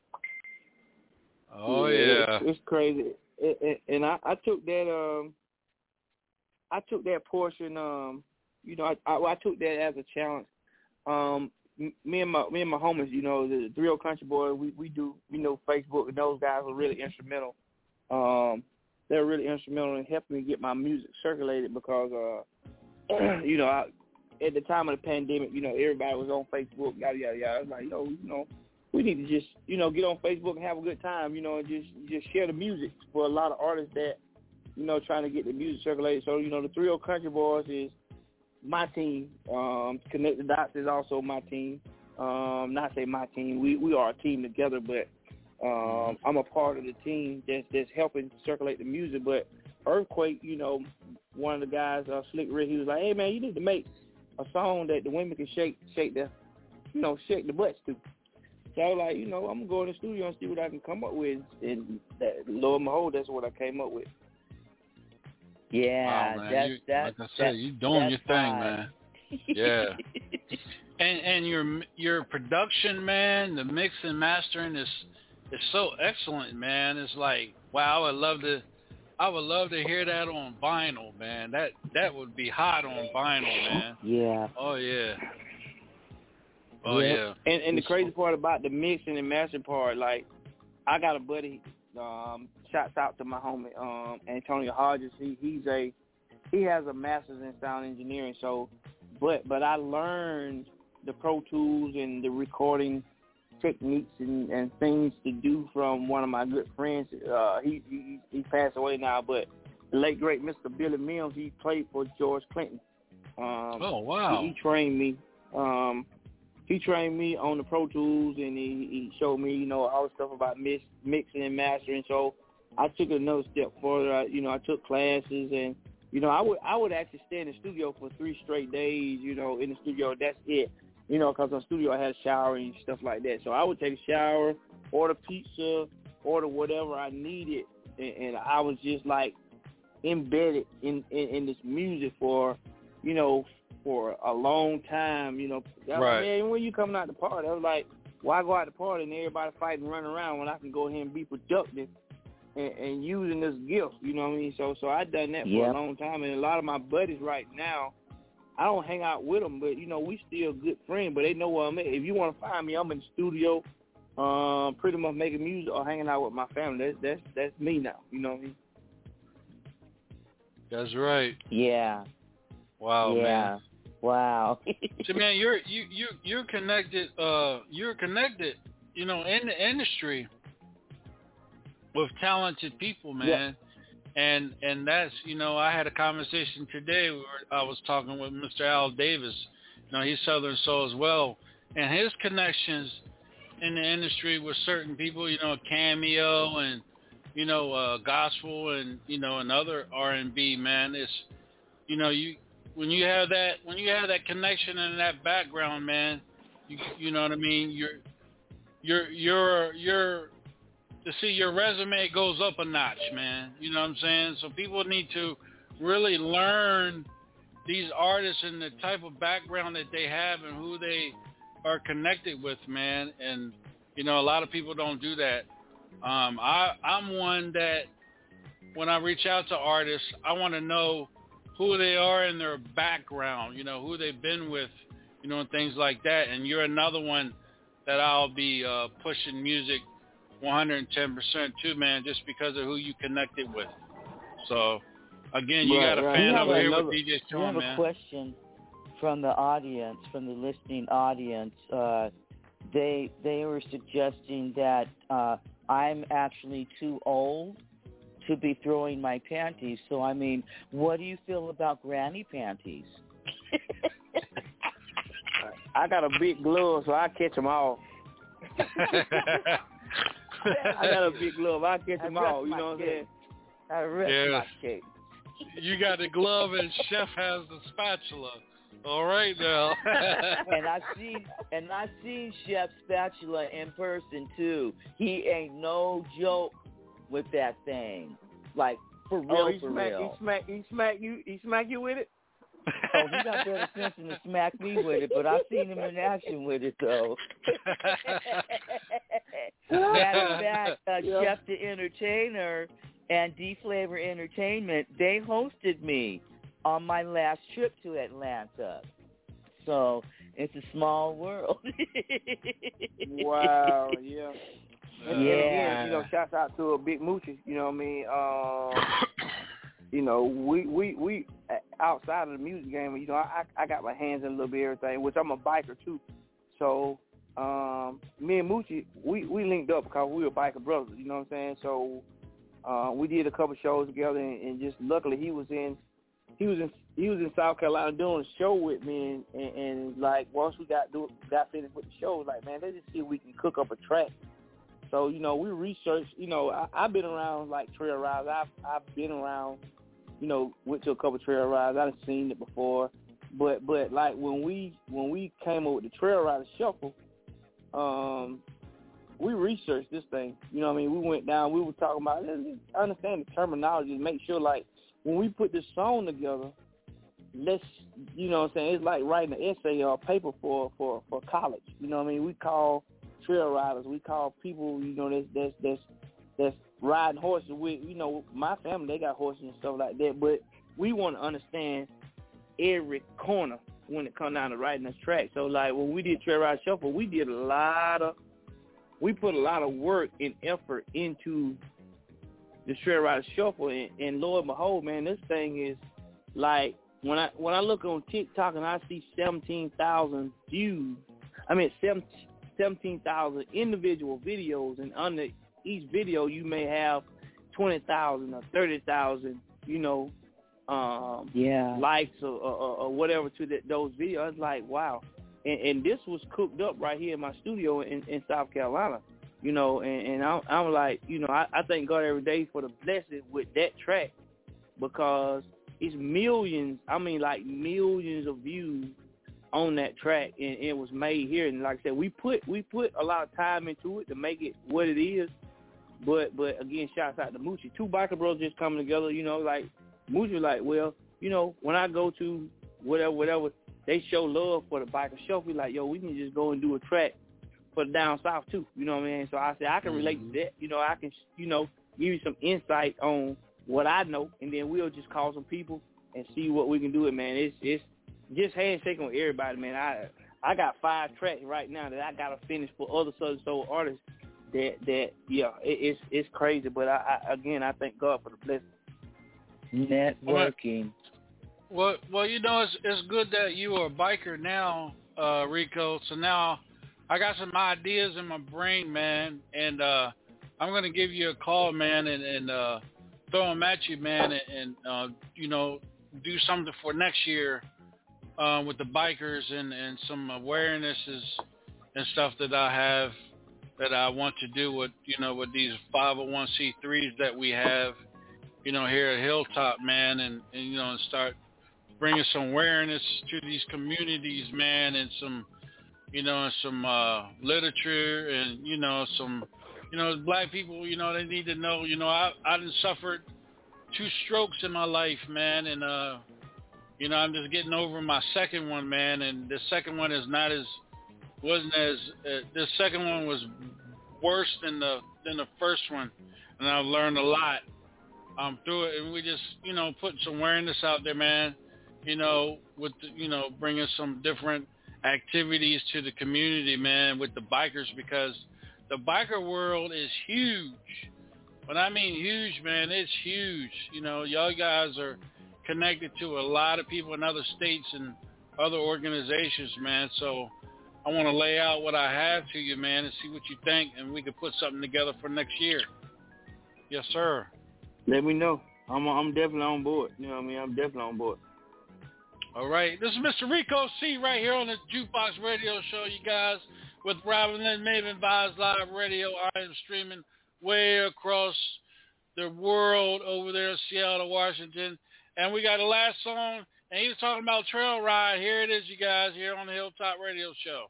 Oh, yeah. yeah. It's, it's crazy. It, it, and I, I took that um, I took that portion, um, you know, I, I, I took that as a challenge. Um, me and my me and my homies, you know, the Three Old Country Boys, we, we do, you know, Facebook, and those guys were really instrumental. Um, they're really instrumental in helping me get my music circulated because, uh, you know, I, at the time of the pandemic, you know, everybody was on Facebook, yada, yada, yada. I was like, yo, you know, we need to just, you know, get on Facebook and have a good time, you know, and just, just share the music for a lot of artists that, you know, trying to get the music circulated. So, you know, the Three Old Country Boys is my team. Um, Connect the Dots is also my team. Um, not say my team. We we are a team together, but um, I'm a part of the team that's, that's helping circulate the music. But Earthquake, you know, one of the guys, uh, Slick Rick, he was like, hey, man, you need to make a song that the women can shake, shake the, you know, shake the butts to. So I was like, you know, I'm going to go in the studio and see what I can come up with. And that, lo and behold, that's what I came up with. Yeah, wow, man. that's, you, that's, like I said, that's, you doing your thing, fine. man. Yeah. and and your your production, man, the mix and mastering is is so excellent, man. It's like, wow, I would love to I would love to hear that on vinyl, man. That that would be hot on vinyl, man. Yeah. Oh yeah. Oh yeah. yeah. And and the crazy part about the mixing and mastering part, like, I got a buddy. Um, shouts out to my homie um, Antonio Hodges. He he's a he has a master's in sound engineering. So, but but I learned the Pro Tools and the recording techniques and, and things to do from one of my good friends. Uh, he, he he passed away now, but the late great Mister Billy Mills. He played for George Clinton. Um, oh wow! He, he trained me. Um, He trained me on the Pro Tools, and he, he showed me, you know, all the stuff about mix, mixing and mastering. So I took it another step further. I, you know, I took classes, and, you know, I would I would actually stay in the studio for three straight days, you know, in the studio. That's it, you know, because in the studio I had a shower and stuff like that. So I would take a shower, order pizza, order whatever I needed, and, and I was just, like, embedded in, in, in this music for, you know, for a long time, you know. I was right. like, man, when you coming out the party, I was like, why go out the party and everybody fighting and running around when I can go ahead and be productive and, and using this gift, you know what I mean? So so I done that for yep. a long time, and a lot of my buddies right now, I don't hang out with them, but, you know, we still good friends, but they know where I'm at. If you want to find me, I'm in the studio, um, pretty much making music or hanging out with my family. That's, that's, that's me now, you know what I mean? That's right. Yeah. Wow, yeah. man. Wow. So, man, you're you you you're connected. Uh, you're connected. You know, in the industry with talented people, man. Yeah. And and that's, you know, I had a conversation today where I was talking with Mister Al Davis. You know, he's Southern Soul as well, and his connections in the industry with certain people. You know, Cameo and you know, uh, gospel and, you know, and other R and B, man. It's, you know, you when you have that when you have that connection and that background, man, you you know what I mean. You're you're you're you're to see your resume goes up a notch, man. You know what I'm saying? So people need to really learn these artists and the type of background that they have and who they are connected with, man. And you know, a lot of people don't do that. Um, I, I'm one that when I reach out to artists, I want to know who they are and their background, you know, who they've been with, you know, and things like that. And you're another one that I'll be uh, pushing music one hundred ten percent to, man, just because of who you connected with. So, again, you right, got a right. fan over another, here with D J Sean, man. We have a question from the audience, from the listening audience. Uh, they they were suggesting that uh, I'm actually too old to be throwing my panties. So, I mean, what do you feel about granny panties? I got a big glove, so I catch them all. I got a big glove. I catch them all. You know what I'm saying? I rest Yeah. my case. You got the glove and Chef has the spatula. All right now. and I seen and I seen Chef Spatula in person too. He ain't no joke with that thing. Like for real, oh, he for smack, real. He smack, he smack you. He smack you with it. Oh, he got better sense than to smack me with it, but I seen him in action with it though. Matter of fact, uh, yeah. Chef the Entertainer and D Flavor Entertainment, they hosted me on my last trip to Atlanta. So it's a small world. Wow, yeah. And, yeah. and again, you know, shouts out to a Big Moochie, you know what I mean? Um, you know, we, we, we outside of the music game, you know, I, I got my hands in a little bit of everything, which I'm a biker too. So um, me and Moochie, we, we linked up because we were biker brothers, you know what I'm saying? So uh, we did a couple shows together, and, and just luckily he was in he was in he was in South Carolina doing a show with me, and, and, and like once we got do, got finished with the show, like man, let's just see if we can cook up a track. So you know, we researched. You know, I, I've been around like trail rides. I've I've been around. You know, went to a couple trail rides. I've seen it before, but but like when we when we came up with the Trail Rider Shuffle, um, we researched this thing. You know what I mean? We went down. We were talking about. I understand the terminology. Make sure like when we put this song together, let's, you know what I'm saying, it's like writing an essay or a paper for, for, for college. You know what I mean? We call trail riders, we call people, you know, that's that's that's that's riding horses with, you know, my family, they got horses and stuff like that, but we want to understand every corner when it comes down to riding this track. So like when we did Trail Ride Shuffle, we did a lot of we put a lot of work and effort into the Trail Ride Shuffle, and, and lo and behold, man, this thing is like, when I when I look on TikTok and I see seventeen thousand views, I mean seventeen thousand individual videos, and under each video you may have twenty thousand or thirty thousand, you know, um, yeah, likes or, or, or whatever to the, those videos. It's like, wow. And, and this was cooked up right here in my studio in, in South Carolina, you know, and, and I'm, I'm like, you know, I, I thank God every day for the blessing with that track, because it's millions, I mean like millions of views on that track, and it was made here. And like I said, we put we put a lot of time into it to make it what it is. But but again, shouts out to Moochie. Two biker bros just coming together, you know, like Moochie was like, well, you know, when I go to whatever, whatever, they show love for the biker show. We like, yo, we can just go and do a track for the down south too. You know what I mean? So I said, I can relate mm-hmm. to that. You know, I can, you know, give you some insight on what I know, and then we'll just call some people and see what we can do. It, man. It's it's just handshaking with everybody, man. I I got five tracks right now that I gotta finish for other Southern Soul artists. That that yeah, it, it's it's crazy, but I, I again I thank God for the blessing. Networking. Well, well, you know, it's it's good that you are a biker now, uh, Rico. So now I got some ideas in my brain, man, and uh, I'm gonna give you a call, man, and and. Uh, throw them at you, man, and, and uh, you know, do something for next year uh, with the bikers and, and some awarenesses and stuff that I have that I want to do with, you know, with these five oh one c threes that we have, you know, here at Hilltop, man, and, and you know, and start bringing some awareness to these communities, man, and some, you know, and some uh, literature and, you know, some, you know, black people, you know, they need to know, you know, I, I done suffered two strokes in my life, man, and, uh, you know, I'm just getting over my second one, man, and the second one is not as, wasn't as, uh, the second one was worse than the than the first one, and I've learned a lot um, through it, and we just, you know, putting some awareness out there, man, you know, with, the, you know, bringing some different activities to the community, man, with the bikers, because the biker world is huge. When I mean huge, man, it's huge. You know, y'all guys are connected to a lot of people in other states and other organizations, man. So I want to lay out what I have to you, man, and see what you think, and we can put something together for next year. Yes, sir. Let me know. I'm I'm definitely on board. You know what I mean? I'm definitely on board. All right. This is Mister Rico C right here on the Jukebox Radio Show, you guys, with Robin Lynn Maven Vibes Live Radio. I am streaming way across the world over there in Seattle, Washington. And we got a last song, and he was talking about Trail Ride. Here it is, you guys, here on the Hilltop Radio Show.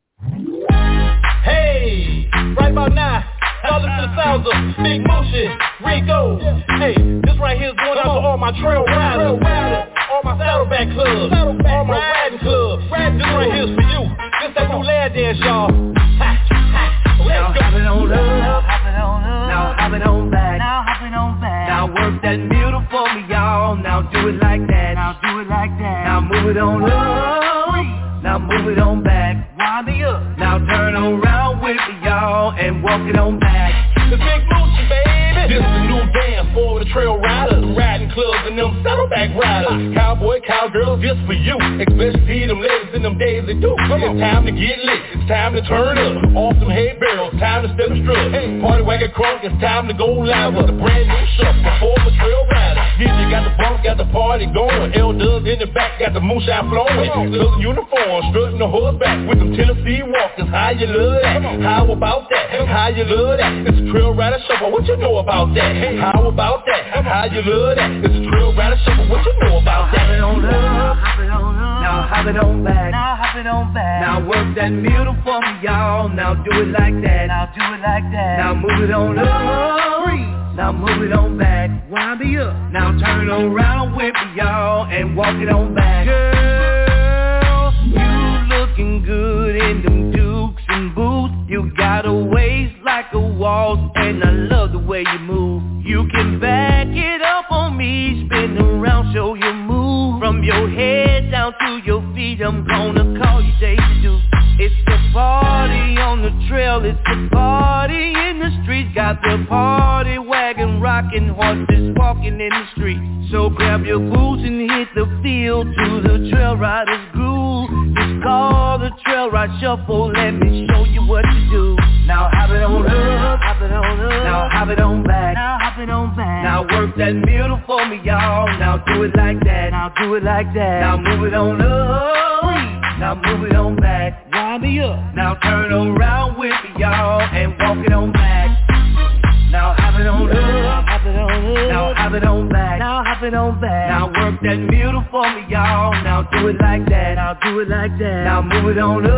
Hey, right about now, y'all listen to the sounds of Big Motion, Rico. Hey, this right here is going out to all my trail riders, all my saddleback clubs, all my riding clubs. This right here is for you. This that new lad dance, y'all. Now hop it on up, hop it on up. Now hop it on back, now hop it on back. Now work that middle for me, y'all. Now do it like that, now do it like that. Now move it on up, now move it on back. Wind me up. Now turn around with me, y'all, and walk it on back. The Big Moochie, baby. This is a new dance for the trail riders, the riding clubs, and them saddleback riders. Cowboy, cowgirls, just for you. Especially them ladies in them days they do. It's time to get lit. It's time to turn up. Awesome hay barrels. Time to step and strut. Party wagon crunk. It's time to go live with a brand new show. Before the trail riders. D J got the bump, got the party going. Elders in the back, got the moonshine flowing. Southern uniform, strutting the horseback with them Tennessee walkers. How you love that? How about that? How you love that? It's a trail rider shuffle. What you know about that? How about that? How you love that? It's a trail rider shuffle. What you know about that? Hop it on up, hop it on up. Now hop it on back, now hop it on back. Now work that middle for me, y'all. Now do it like that, now do it like that. Now move it on up, now move it on back. Wind me up. Now turn around with me, y'all, and walk it on back. Girl, you looking good in them dukes and boots. You got a waist like a waltz, and I love the way you move. You can back it up on me, spin around, show your move. From your head down to your feet, I'm gonna call you Daisy Duke. It's a party on the trail, it's a party in the streets. Got the party wagon rocking, horses walking in the street. So grab your boots and hit the field to the trail riders groove. It's called the Trail Ride Shuffle, let me show you what to do. Now hop it on up, hop it on up. Now hop it on back, now hop it on back. Now work that middle for me, y'all. Now do it like that, now do it like that. Now move it on up, now move it on back. Wind me up. Now turn around with me, y'all, and walk it on back. Now hop it on up, hop it on up. Now hop it on back, now hop it on back. Now work that middle for me, y'all. Now do it like that, now do it like that. Now move it on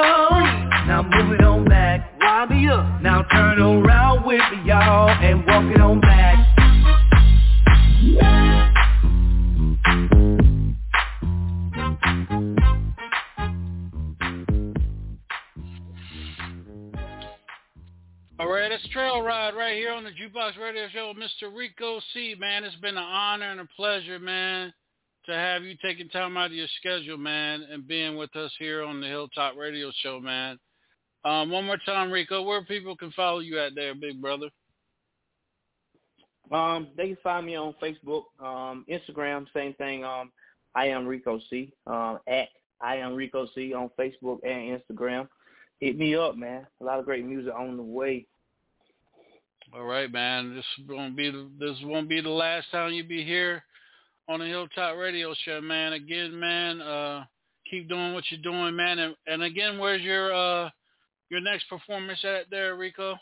up, now move it on back. Wind me up. Now turn around with me, y'all, and walk it on back. All right, it's Trail Ride right here on the Jukebox Radio Show with Mister Rico C, man. It's been an honor and a pleasure, man, to have you taking time out of your schedule, man, and being with us here on the Hilltop Radio Show, man. Um, one more time, Rico, where people can follow you at there, big brother? Um, they can find me on Facebook, um, Instagram, same thing. Um, I am Rico C. Um, at I am Rico C on Facebook and Instagram. Hit me up, man. A lot of great music on the way. All right, man. This won't be the, this won't be the last time you be here on the Hilltop Radio Show, man. Again, man, uh, keep doing what you're doing, man. And, and again, where's your uh, your next performance at there, Rico?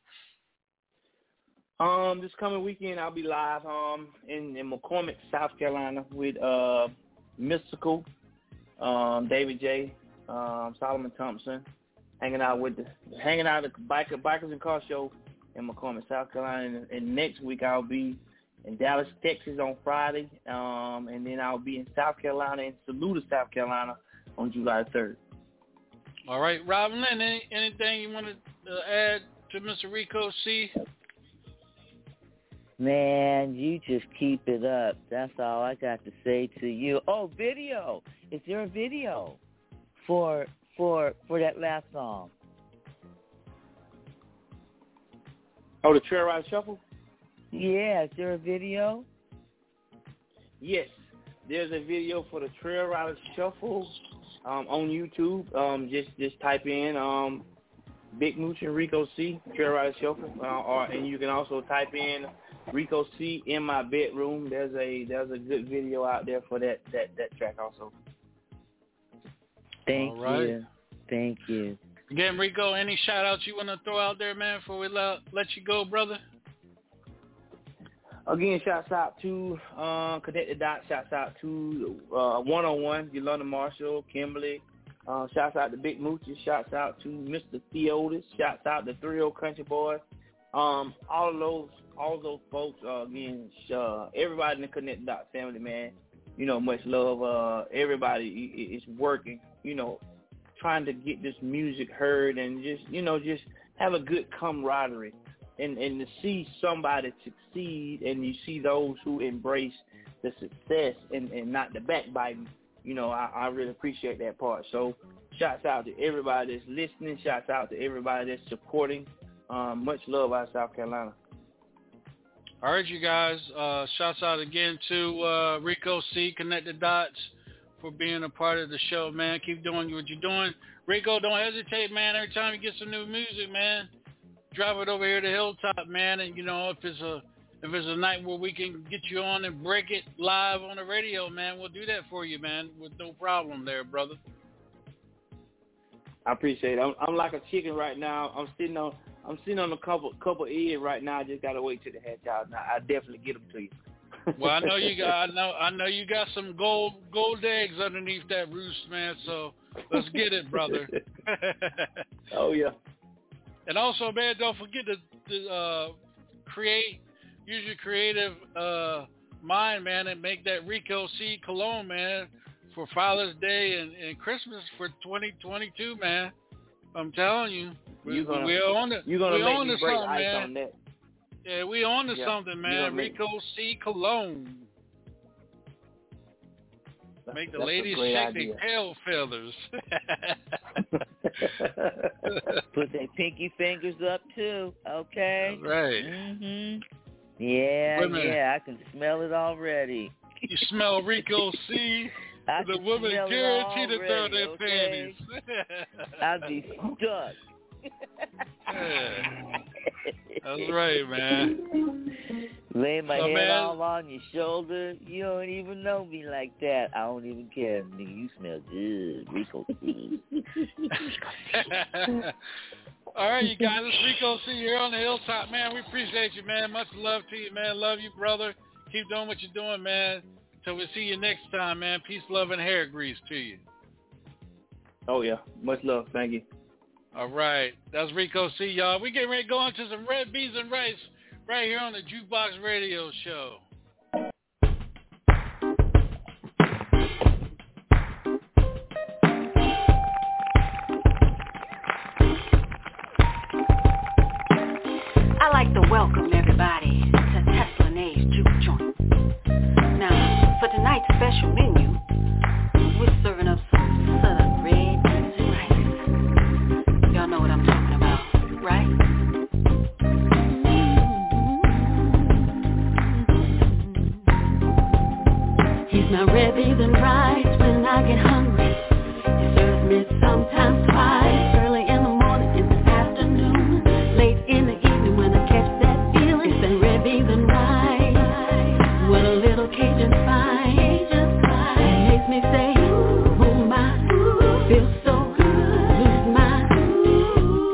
Um, this coming weekend I'll be live um in, in McCormick, South Carolina with uh Mystical, um, David J, um, Solomon Thompson, hanging out with the hanging out at the biker bikers and car show in McCormick, South Carolina. And, and next week I'll be in Dallas, Texas on Friday, um, and then I'll be in South Carolina in Saluda, South Carolina on July third. All right, Robin Lynn, any, anything you want to uh, add to Mister Rico C? Man, you just keep it up. That's all I got to say to you. Oh, video. Is there a video for for for that last song? Oh, the Trail Rider Shuffle? Yeah, is there a video? Yes, there's a video for the Trail Rider Shuffle um, on YouTube. Um, just just type in um, Big Mooch and Rico C, Trail Rider Shuffle, uh, or and you can also type in Rico C in my bedroom. There's a there's a good video out there for that that, that track also. Thank All right. you. Thank you. Again, Rico, any shout outs you want to throw out there, man, before we let, let you go, brother? Again, shouts out to uh, Connected Dot. Shouts out to uh, One on One, Yolanda Marshall, Kimberly. Uh, shouts out to Big Moochie. Shouts out to Mister Theotis. Shouts out to Three Old Country Boys. Um, all of those, all of those folks. Uh, again, uh, everybody in the Connected Dot family, man. You know, much love. Uh, everybody is working. You know, trying to get this music heard and just, you know, just have a good camaraderie. And, and to see somebody succeed, and you see those who embrace the success and, and not the backbiting, you know, I, I really appreciate that part. So shouts out to everybody that's listening. Shouts out to everybody that's supporting. Um, much love out of South Carolina. All right, you guys. Uh, shouts out again to uh, Rico C, Connected Dots, for being a part of the show, man. Keep doing what you're doing. Rico, don't hesitate, man. Every time you get some new music, man, drive it over here to Hilltop, man, and you know if it's a if it's a night where we can get you on and break it live on the radio, man, we'll do that for you, man, with no problem there, brother. I appreciate it. I'm, I'm like a chicken right now. I'm sitting on I'm sitting on a couple couple eggs right now. I just gotta wait till they hatch out. Now I definitely get them to you. Well, I know you got I know I know you got some gold gold eggs underneath that roost, man. So let's get it, brother. Oh yeah. And also, man, don't forget to, to uh, create, use your creative uh, mind, man, and make that Rico C cologne, man, for Father's Day and, and Christmas for twenty twenty-two, man. I'm telling you, we, gonna, we're on the, you're gonna we're make on me to break something, ice man. on that. Yeah, we on to yeah. something, man. Rico C cologne. Make the That's ladies shake their tail feathers. Put their pinky fingers up too. Okay. That's right. Mhm. Yeah, Women. yeah. I can smell it already. You smell Rico C. I The can woman smell it guaranteed to throw already, their okay? panties. I'll be stuck. Yeah. That's right, man. Lay my So, head man, all on your shoulder. You don't even know me like that. I don't even care. Nigga, you smell good. Rico C. All right, you guys. It's Rico C here on the Hilltop, man. We appreciate you, man. Much love to you, man. Love you, brother. Keep doing what you're doing, man. Till we see you next time, man. Peace, love, and hair grease to you. Oh, yeah. Much love. Thank you. All right. That's Rico C, y'all. We getting ready to go into some red beans and rice right here on the Jukebox Radio Show. I like to welcome everybody to Tesla Nays Juke Joint. Now, for tonight's special menu, we're serving up some southern red beans and rice. Y'all know what I'm talking about, right? He's my red beans and rice when I get hungry. He serves me sometimes twice, early in the morning, in the afternoon, late in the evening when I catch that feeling. It's that red beans and rice with a little Cajun spice. It makes me say, oh my, feels so good, lose my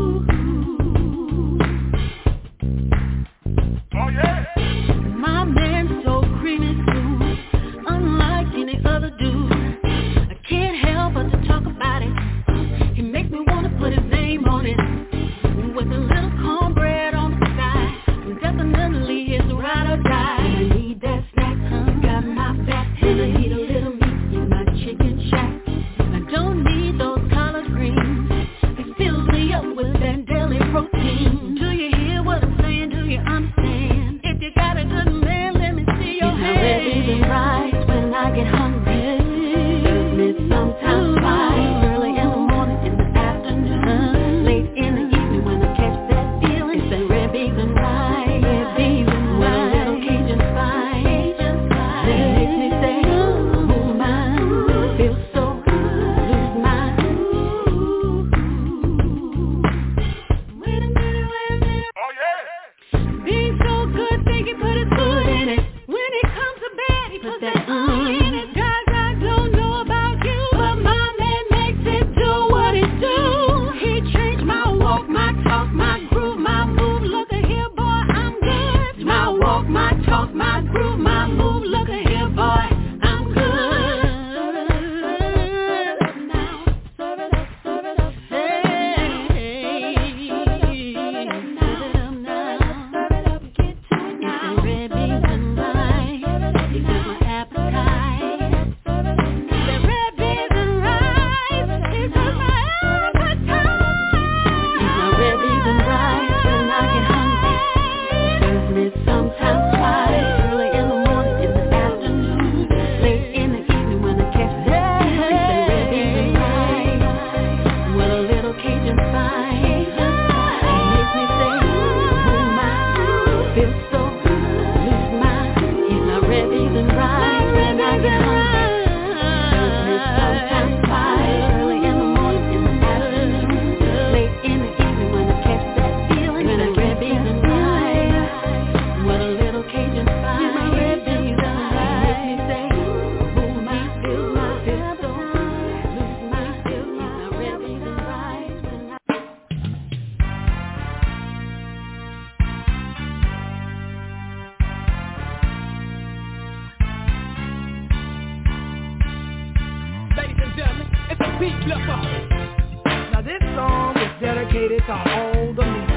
Now this song is dedicated to all the men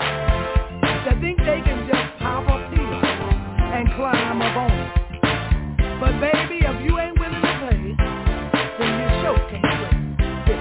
that think they can just pop a pill and climb up on it. But baby, if you ain't willing to play, then you sure can't win.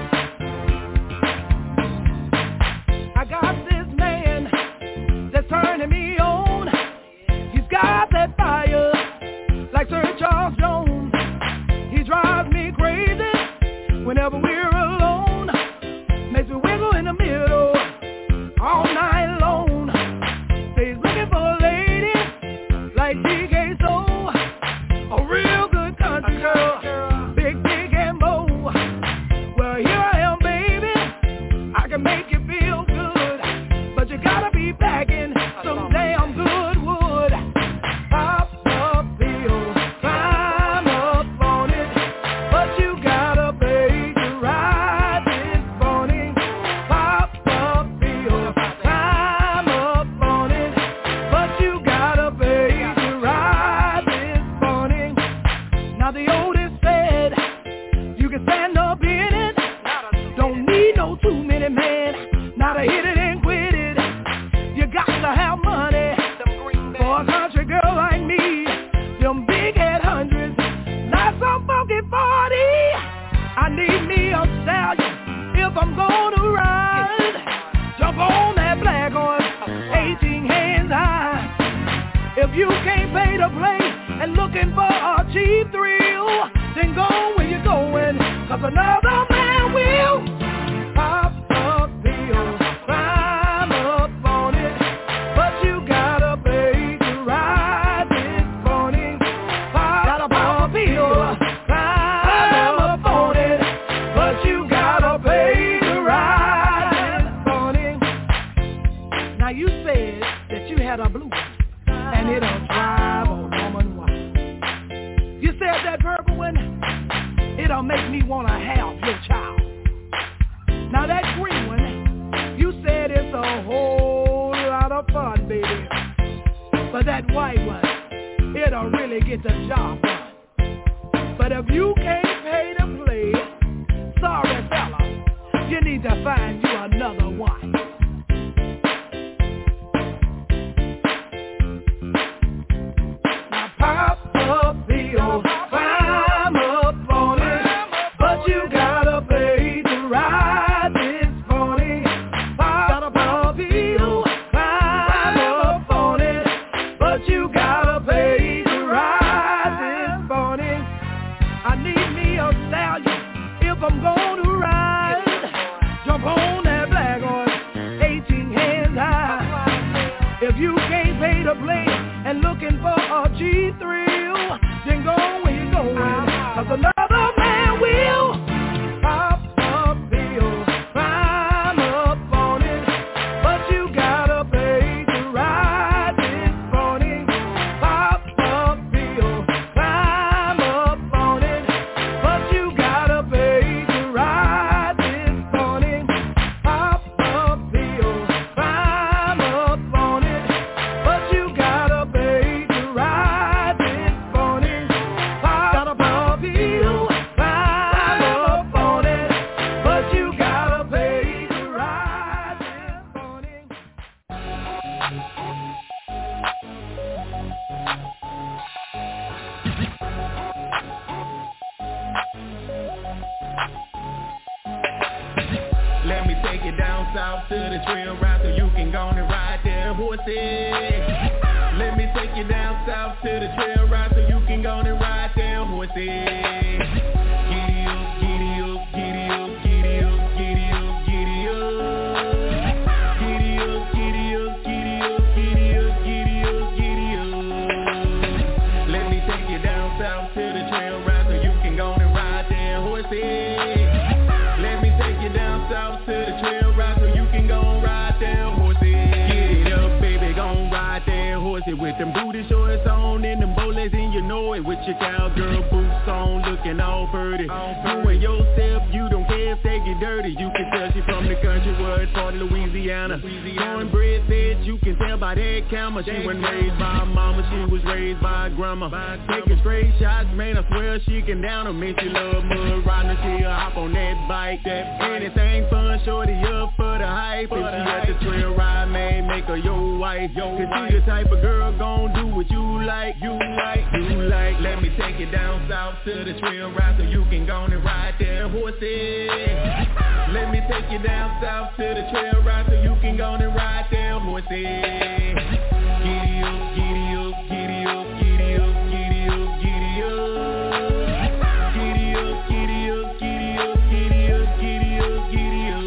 I got this man that's turning me on. He's got that fire like Sir Charles Jones. He drives me crazy whenever we're alone. Makes me wiggle in the middle all night long. Say he's looking for a lady like D K Soul, a real good country girl, big, big and bold. Well, here I am, baby, I can make you feel good, but you gotta be backing some damn good wood. Pop up pill, climb up on it, but you gotta pay to ride this morning. Pop up pill, climb up on it, but you gotta pay to ride this morning. Now the oldest said, you can stand up in it, don't need no too many men, now to hit it and quit it. You got to have money for a country girl like me. Them big head hundreds, not some funky forty. I need me a stallion if I'm gonna ride. Jump on that black horse, eighteen hands high. If you can't pay to play and looking for a cheap thrill, then go where you're going, cause another man will. Pop up pill, climb up on it, but you gotta pay to ride this morning. Pop up pill, climb up on it, but you gotta pay to ride this morning. Now you said that you had a blues and it'll drive a woman wild. You said that purple one, it'll make me wanna have your child. Now that green one, you said it's a whole lot of fun, baby. But that white one, it'll really get the job done. But if you can't pay to play, sorry fella, you need to find you another one. Now pop up pill, climb up on it, but you gotta pay to ride this morning. Pop up pill, climb up on it, but you gotta pay to ride this morning. I need me a stallion if I'm gonna ride. Jump on that black horse, eighteen hands high. If you can't need a blade and looking for a G thrill, then go where you're going, cause another man will pop a pill, climb up on it, but you gotta pay to ride this pony. Pop a pill, climb up on it, but you gotta pay to ride this pony. Pop a pill, climb up on it, but you gotta pay to ride this pony. Pop a pill, climb up on it, but you gotta pay to ride this pony. Let me take you down south to the trail ride so you can go and ride there, horses. Let me take you down south to the trail ride so you can go and ride there, horses. Giddy up, giddy up, giddy up, giddy up, giddy up, giddy up. Giddy up, giddy up, giddy up, giddy up, giddy up, giddy up. Let me take you down south to the trail ride so you can go and ride there, horses. Let me take you down south to the trail ride so you can go and ride there, horses. Get it up, baby, gon' ride there, horses. With them booty shorts on and them bowlers and you know it. With your cowgirl boots on, looking all pretty. Doing yourself, you don't care if they get dirty. You can tell she from the country, word part of Louisiana. Cornbread said you can tell by that camera. She wasn't raised by her mama, she was raised by her grandma. Taking straight shots, man, I swear she can down her. Man, she love mud riding, she'll hop on that bike. That anything fun, shorty up for the hype. If she at the trail ride, man, make her your wife. Cause she the type of girl gon' do what you like, you like, you like. Let me take you down south to the trail ride so you can go and ride there, horses. Let me take you down south to the trail ride so you can go and ride there, horses. Giddy up, giddy up, giddy up, giddy up, giddy up, giddy up. Giddy up, giddy up, giddy up, giddy up, giddy up, giddy up.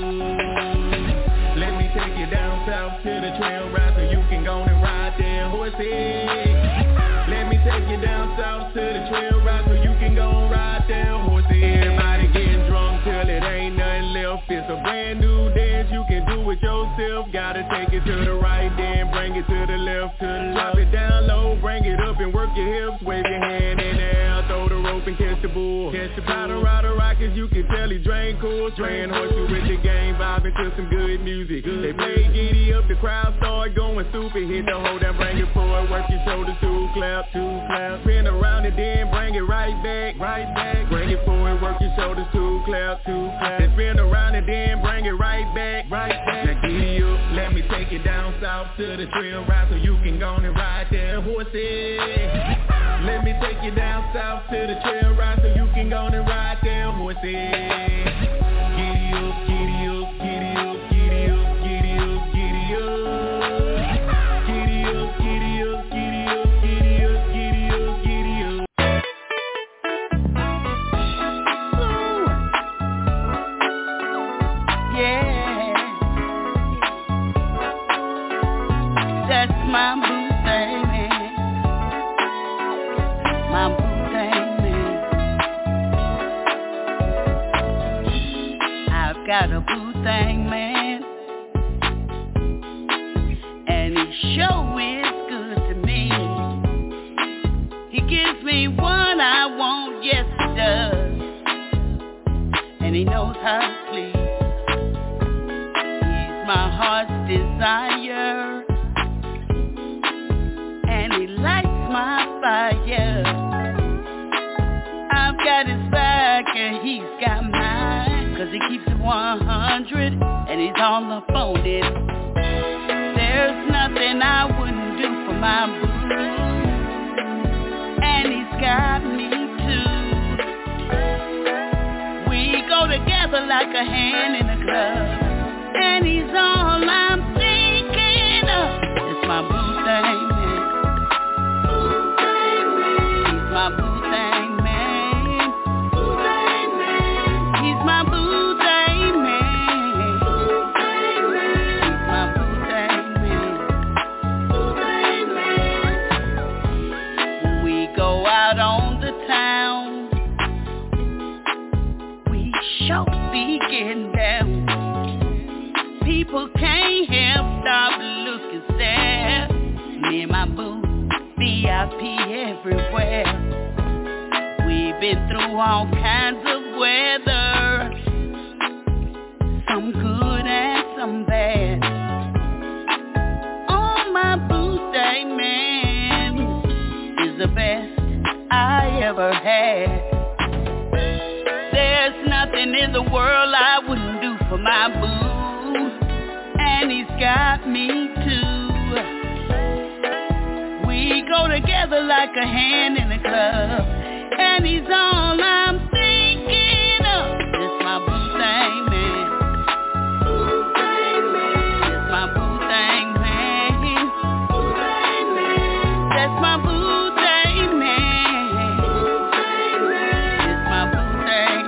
Let me take you down south to the trail ride so you can go and ride there, horses. Let me take you down south to the trail ride so you can go and ride there, horses. Everybody getting drunk till it ain't nothing left. It's a brand new dance, you can do it yourself. Gotta take it to the right, then bring it to the left, to the left. Drop it down low, bring it up and work your hips. Wave your hand in the air, throw the rope and catch the bull. Catch the powder rider rockets, you can tell he drain cool. Playing horseshoe with the game, vibing to some good music. They play giddy up, the crowd start going stupid. Hit the hold down, bring it forward, work your shoulders, two clap, two clap. Spin around and then bring it right back, right back. Bring it forward, work your shoulders, two clap, two clap. Then spin around and then bring it right back, right back. Now giddy up, let me take you down south to the trail ride so you can go and ride there, horses. Let me take you down south to the trail ride so you can go and ride there, horses. Giddy up, giddy up, giddy up, giddy up, giddy up, giddy up. Giddy up, giddy up, giddy up, giddy up, giddy up, giddy up. Yeah, that's my boo thing, man. My boo thing, man. I've got a boo thing, man, and he sure is good to me. He gives me what I want, yes he does, and he knows how to please. He's my heart's desire, and he lights my fire. I've got his back and he's got mine, cause he keeps it one hundred and he's all up on it. There's nothing I wouldn't do for my boo, and he's got me too. We go together like a hand in a glove, and he's all I'm thinking of. It's my boo thing, man. He's my boo thing, man. He's my boo thing, man. He's my boo thing, man. P everywhere. We've been through all kinds of weather, some good and some bad. On my birthday, man, is the best I ever had. There's nothing in the world I wouldn't do for my boo, and he's got me too. We go together like a hand in a glove, and he's all I'm thinking of. It's my boo thing, man. It's my boo thing, man. That's my boo thing, man. It's my boo thing,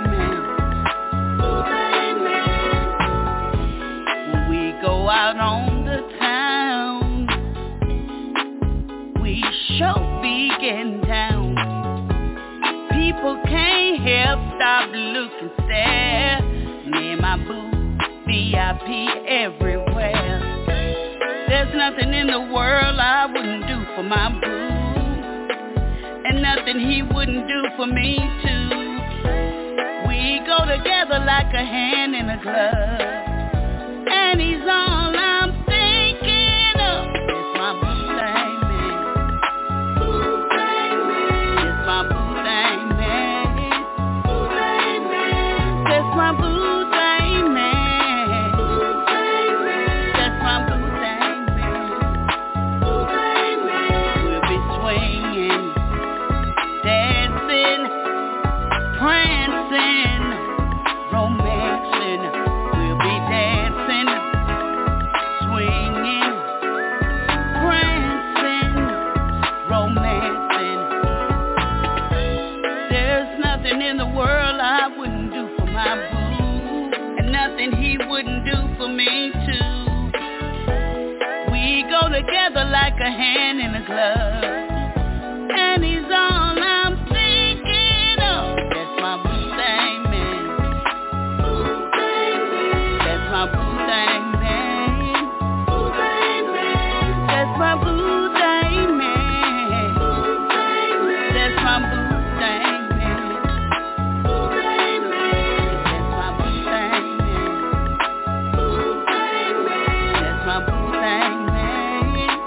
man. When we go out on the town, we sure be getting down. People can't help stop looking stare. Me and my boo, V I P everywhere. There's nothing in the world I wouldn't do for my boo, and nothing he wouldn't do for me too. We go together like a hand in a glove, and he's all I'm thinking of. It's my boo thing, man. It's my boo thing, man. That's my boo thing, man. That's my boo thing, man. We'll be swinging, dancing, prancing, romancing. We'll be dancing, swinging, prancing, romancing. There's nothing in the world I wouldn't do for my boo, and nothing he wouldn't do for me too. We go together like a hand in a glove, and he's all I'm thinking of. That's my boo thing, man. That's my boo thing, man. That's my boo thing, man. That's my boo thing, man. That's my boo thing, man. That's my boo thing, man.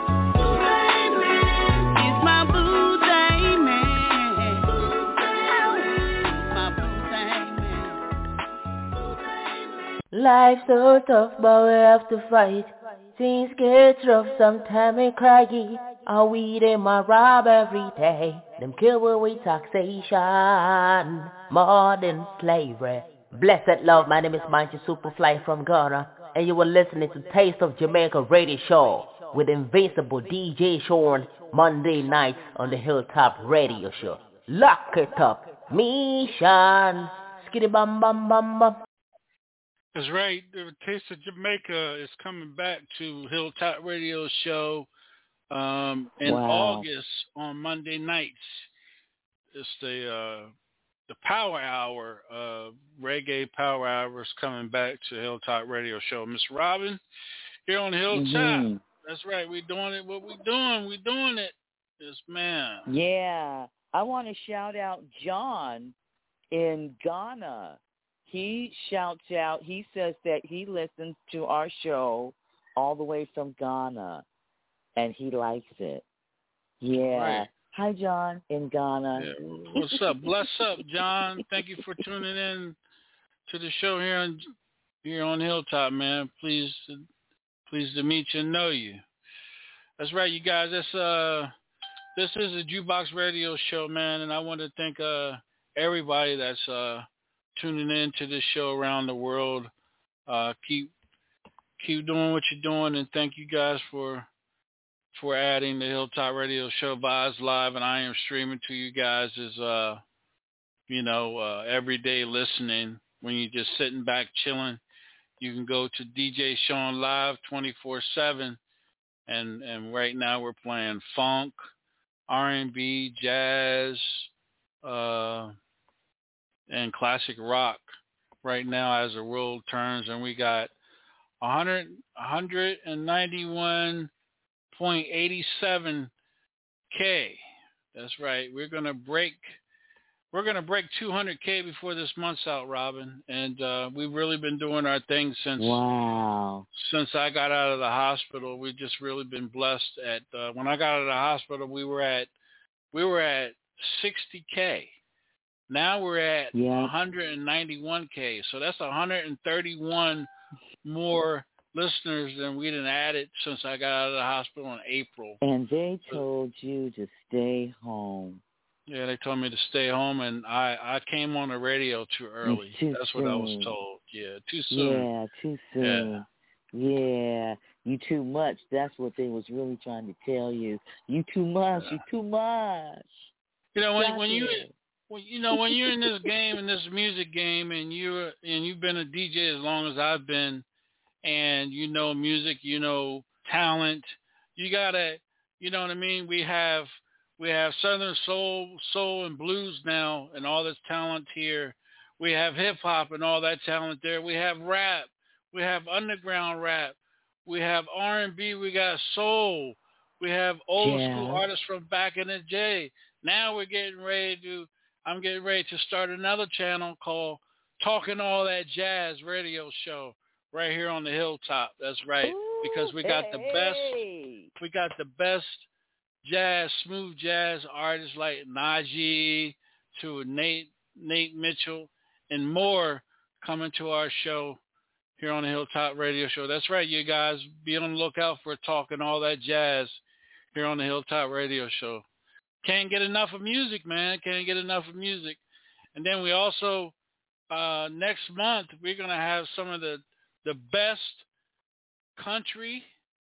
He's my boo thing, man. He's my boo thing, man. Life's so tough, but we have to fight. Things get rough, sometimes we cry. Are we them a rob every day? Them kill we with taxation, more than slavery. Blessed love, my name is Manchi Superfly from Ghana, and you were listening to Taste of Jamaica radio show with Invincible D J Sean, Monday nights on the Hilltop radio show. Lock it up, Mission. Skitty bam bam bam bam. That's right. The Taste of Jamaica is coming back to Hilltop Radio Show um, in Wow. August on Monday nights. It's the uh, the Power Hour, uh, Reggae Power Hour is coming back to Hilltop Radio Show. Miss Robin, here on Hilltop. Mhm. That's right. We're doing it. What we doing? We're doing it. Yes, ma'am. Yeah. I want to shout out John in Ghana. He shouts out, he says that he listens to our show all the way from Ghana, and he likes it. Yeah. Right. Hi, John, in Ghana. Yeah. What's up? Bless up, John. Thank you for tuning in to the show here on here on Hilltop, man. Pleased to, pleased to meet you and know you. That's right, you guys. That's uh, this is a Jukebox Radio Show, man, and I want to thank uh everybody that's uh tuning in to this show around the world. Uh, keep keep doing what you're doing, and thank you guys for for adding the Hilltop Radio Show vibes live, and I am streaming to you guys as uh, you know, uh, everyday listening. When you're just sitting back chilling, you can go to D J Sean Live twenty-four seven, and and right now we're playing funk, R and B, jazz, uh. and classic rock right now as the world turns, and we got one hundred ninety-one point eight seven K That's right. We're gonna break. We're gonna break two hundred K before this month's out, Robin. And uh, we've really been doing our thing since. Wow. Since I got out of the hospital, we've just really been blessed. At uh, when I got out of the hospital, we were at we were at sixty K. Now we're at yeah. one hundred ninety-one K. So that's one hundred thirty-one more listeners than we done added since I got out of the hospital in April. And they told you to stay home. Yeah, they told me to stay home, and I, I came on the radio too early. Too That's soon. what I was told. Yeah, too soon. Yeah, too soon. Yeah. yeah, you too much. That's what they was really trying to tell you. You too much. Yeah. You too much. You know when Got when you it. when you know when you're in this game, in this music game, and you and you've been a D J as long as I've been, and you know music, you know talent. You gotta, you know what I mean. We have. We have Southern soul, soul and blues now, and all this talent here. We have hip hop and all that talent there. We have rap. We have underground rap. We have R and B. We got soul. We have old yeah. school artists from back in the day. Now we're getting ready to. I'm getting ready to start another channel called Talking All That Jazz Radio Show right here on the Hilltop. That's right, Ooh, because we got hey. the best. We got the best. Jazz, smooth jazz artists like Najee to Nate Nate Mitchell and more coming to our show here on the Hilltop Radio Show. That's right, you guys. Be on the lookout for Talking All That Jazz here on the Hilltop Radio Show. Can't get enough of music, man. Can't get enough of music. And then we also, uh, next month, we're going to have some of the, the best country,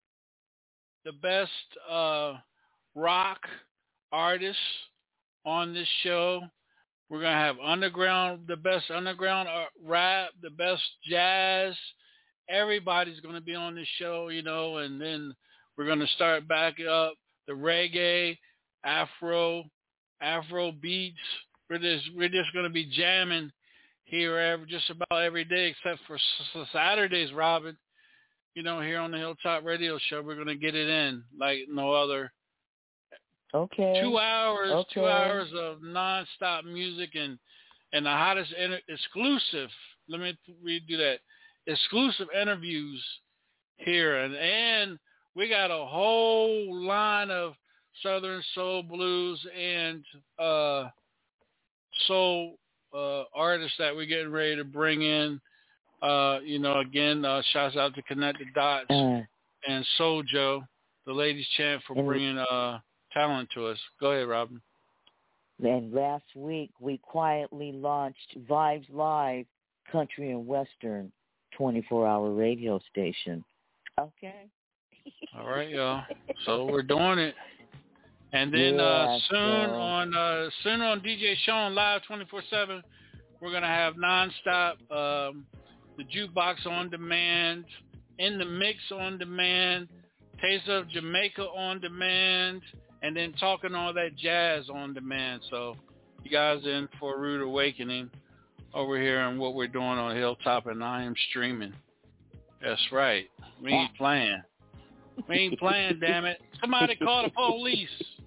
the best uh, rock artists on this show. We're going to have underground, the best underground rap, the best jazz. Everybody's going to be on this show, you know, and then we're going to start back up the reggae, Afro, Afro beats. We're just, we're just going to be jamming here every, just about every day except for s- Saturdays, Robin. You know, here on the Hilltop Radio Show, we're going to get it in like no other. Okay. Two hours, okay. two hours of nonstop music and and the hottest inter- exclusive. Let me redo that. Exclusive interviews here, and and we got a whole line of Southern soul, blues, and uh, soul uh, artists that we're getting ready to bring in. Uh, you know, again, uh, shouts out to Connect the Dots uh, and Soul Joe, the ladies' chant, for bringing uh. talent to us. Go ahead, Robin. And last week, we quietly launched Vibes Live, Country and Western, twenty-four hour radio station. Okay. All right, y'all. So we're doing it. And then yeah, uh, soon so. on uh, soon on D J Sean Live twenty-four seven, we're going to have nonstop um, the jukebox on demand, in the mix on demand, Taste of Jamaica on demand, and then Talking All That Jazz on demand. So you guys in for a rude awakening over here and what we're doing on Hilltop, and I am streaming. That's right. We ain't playing. We ain't playing, damn it. Somebody call the police.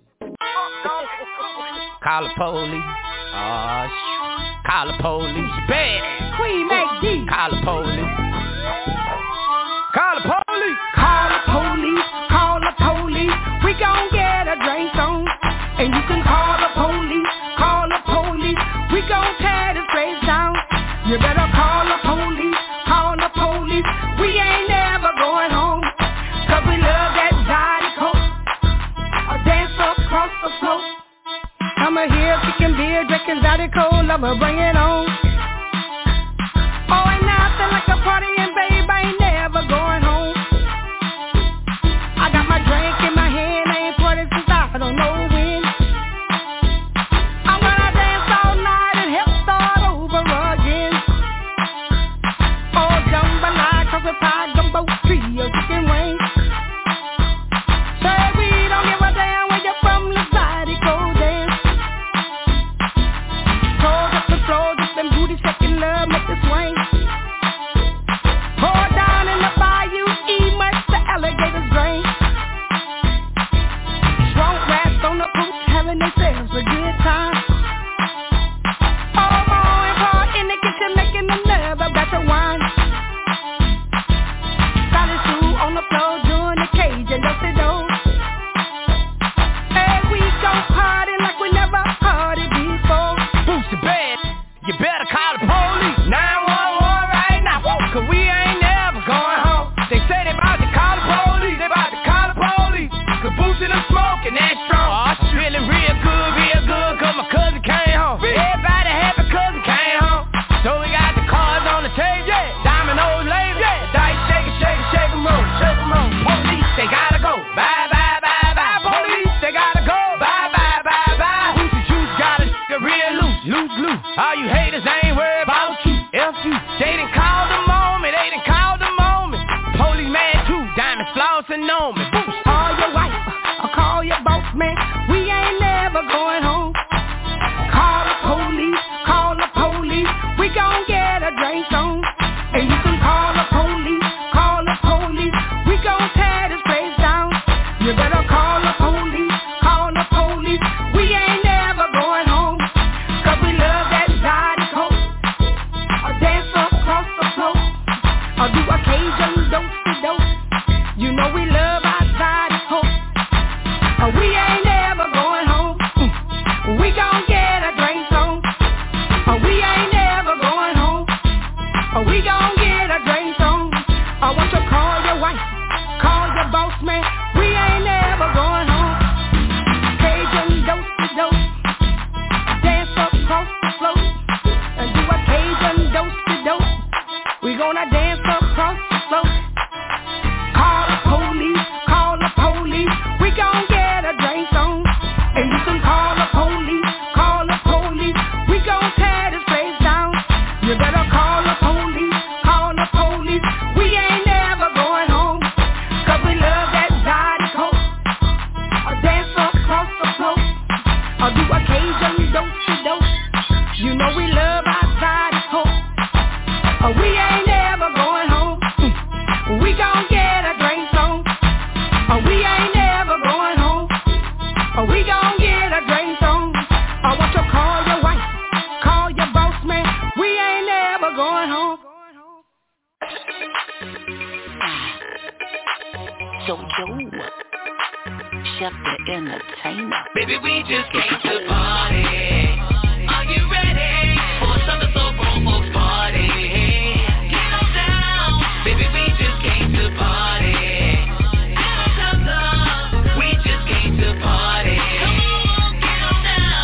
Call the police. Oh, sh- call the police. Bad. Queen Mac D. Call the police. Call the police. Call the police. Call the police. We gon' get a drink on. And you can call the police. Call the police. We gon' tear this place down. You better call the police. Call the police. We ain't never going home. Cause we love that Johnny Coke. A dance across the floor. I'ma here kicking beer, drinking Johnny Coke. I'ma bring it on. Oh, ain't nothing like a party, and babe, I ain't never going home. I got my drink in my hand, I ain't poured it since I don't know when. I'm gonna dance all night and help start over again. Oh, jambalaya, curry pie, gumbo, trio, chicken wings. Say we don't give a damn where you're from, let's body go dance. Toes up the floor, just them booty Chef the entertainer. Baby, we just came to party. Are you ready for something so grown folks party? Get on down. Baby, we just came to party. Come on, we just came to party. Come on, get on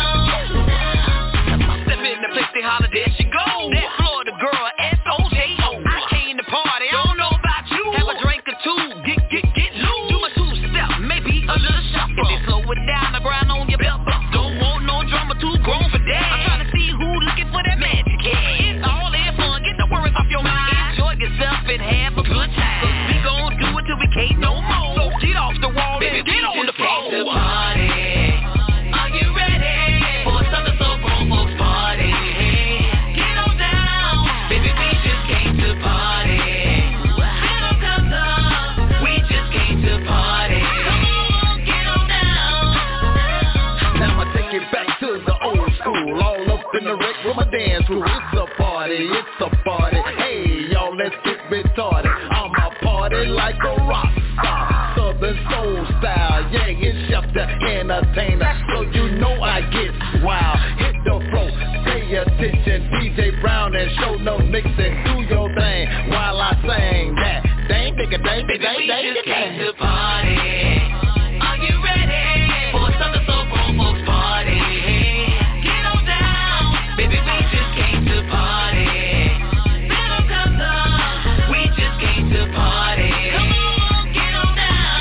down. Step in the place, they holler, there she go. That Florida girl, S O J O. I came to party, I don't know about you. Have a drink or two, get, get, get loose. Do my two-step, maybe a little shuffle. If they slow it down, the ground on your belt. Don't want no drama, too grown for that. I'm trying to see who looking for that magic kid. It's all in fun, get the worries off your mind. Enjoy yourself and have a good time. Cause we gon' do it till we can't no more. So get off the wall, baby, get on the floor. To party. Are you ready for something so grown folks party? Get on down, baby, we just came to party. Get on, come on, we just came to party. Come on, get on down. Now I take it back to the old school, all up in the wreck with my dance crew. It's a party, it's a party. Hey, y'all, let's get retarded. I'm a party like a rock star, Southern soul style. Yeah, it's Chef the entertainer, so you know I get wild. Hit the floor, pay attention, D J Brown and show no mixing. Do your thing while I sing that. Dang, digga, dang, Baby, dang, we dang, just dang. came to party. Are you ready for something so grown folks party? Get on down, baby, we just came to party. Better come on, we just came to party. Come on, get on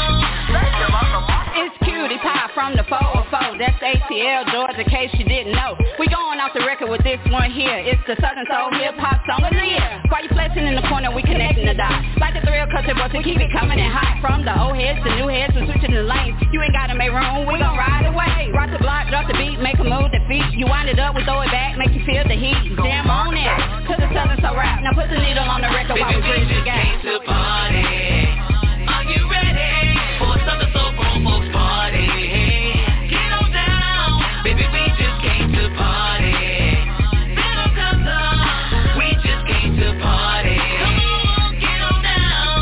down. It's Cutie Pie from the four oh four. That's A T L, Georgia, in case you didn't know. We going off the record with this one here. It's the Southern Soul Hip Hop Song of the Year. While you flexing in the corner, we connecting the dots. Like the thrill, cause it was to keep it coming in hot. From the old heads to new heads, we switching the lanes. You ain't gotta make room, we gon' ride away. Rock the block, drop the beat, make a move, the feet. You wind it up, we throw it back, make you feel the heat. Jam on it, to the Southern Soul rap. Now put the needle on the record while we Baby, we bridge the just gap. came to party. Are you ready for something so grown folks party? Get on down, baby, we just came to party. Better come on, we just came to party. Come on, get on down.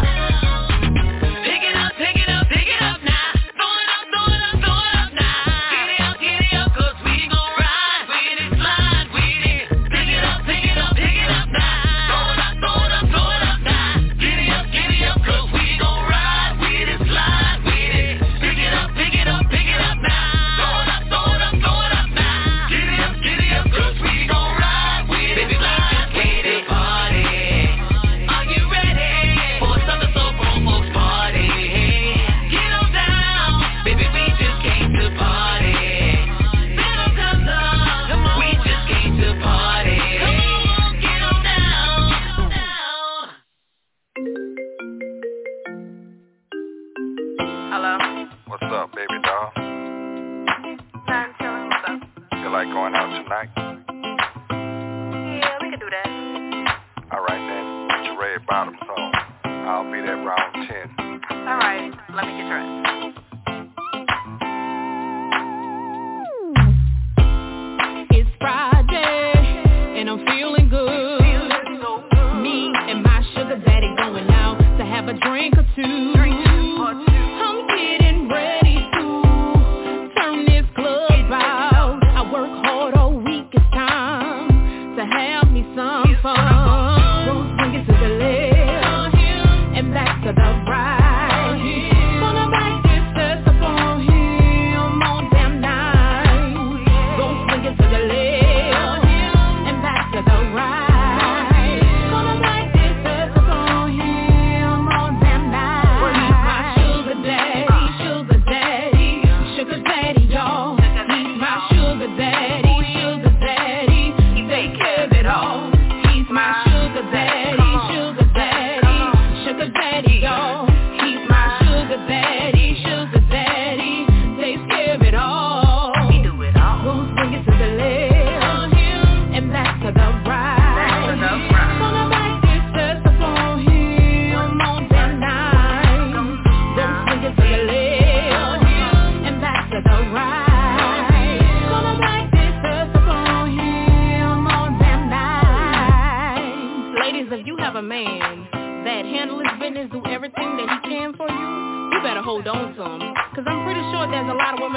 Pick it up, pick it up, pick it up now. Throw it up, throw it up, throw it up now. Get it up, get it up, cause we gon' ride with it, slide with it. Pick it up, pick it up, pick it up now. Throw it up, throw it up, throw it up now. Get it up, get it up, cause we gon' ride with it, slide with it. Pick it up, pick it up, pick it up now. Throw it up, throw it up, throw it up now. Get it up, get it up, cause we gon' ride with it, slide with it. Party. Are you ready for something so grown folks party? Get on down, baby, we just came to party. Better come on, we just came to party. Come on, get on down, down. Hello? What's up, baby doll? I'm chilling. What's up? You like going out tonight? Yeah, we can do that. Alright then, put your red bottoms on. I'll be there around ten. Alright, let me get dressed. It's Friday, and I'm feeling good. Me and my sugar daddy going out to have a drink or two. I'm getting ready to turn this club out. I work hard all week, it's time to have me some fun. Don't swing it to the left and back to the right. Gonna back this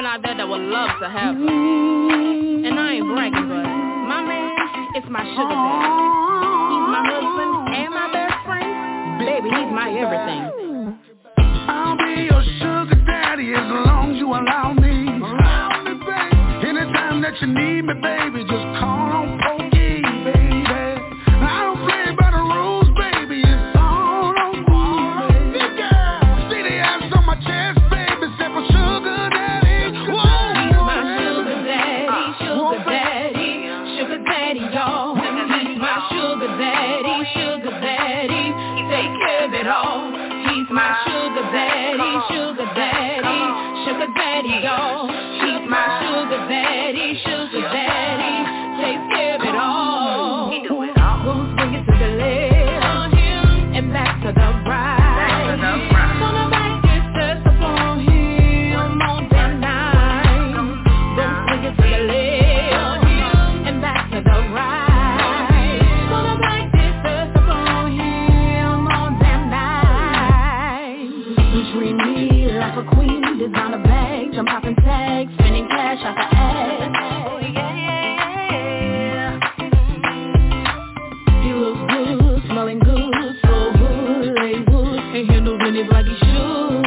women out there that would love to have her. And I ain't bragging, but my man is my sugar daddy. He's my husband and my best friend. Baby, he's my everything. I'll be your sugar daddy as long as you allow me. Allow me, baby. Anytime that you need me, baby, just call on Pokey, baby. I don't play by the rules, baby. It's all on me, baby. See the ass on my chest, baby. Say for sugar daddy. Whoa. He's my sugar daddy, sugar daddy, sugar daddy, y'all. He's my sugar daddy, sugar daddy. He take care of it all. He's my sugar daddy, sugar daddy, sugar daddy, y'all. He's my sugar daddy, sugar daddy, takes care of it all. He do it all. We'll swing it to the left and back to the right. Gonna back this test upon him on that night. We'll swing it to the left and back to the right. Gonna back this test upon him on that night. You treat me like a queen, designer bags, I'm popping tags, spending cash out the ass. Oh yeah, yeah, yeah. He looks good, smelling good, so good, lay wood, ain't handle business like he should.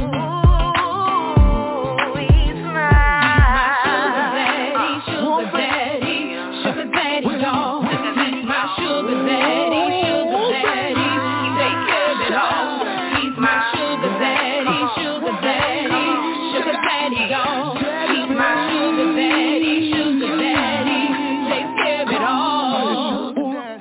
Ooh, he's my sugar daddy, sugar daddy, sugar daddy, y'all. He's my sugar daddy, sugar daddy, he take care of it all. He's my sugar daddy, sugar daddy, sugar daddy, y'all. He's my sugar daddy, sugar daddy, takes care of it all.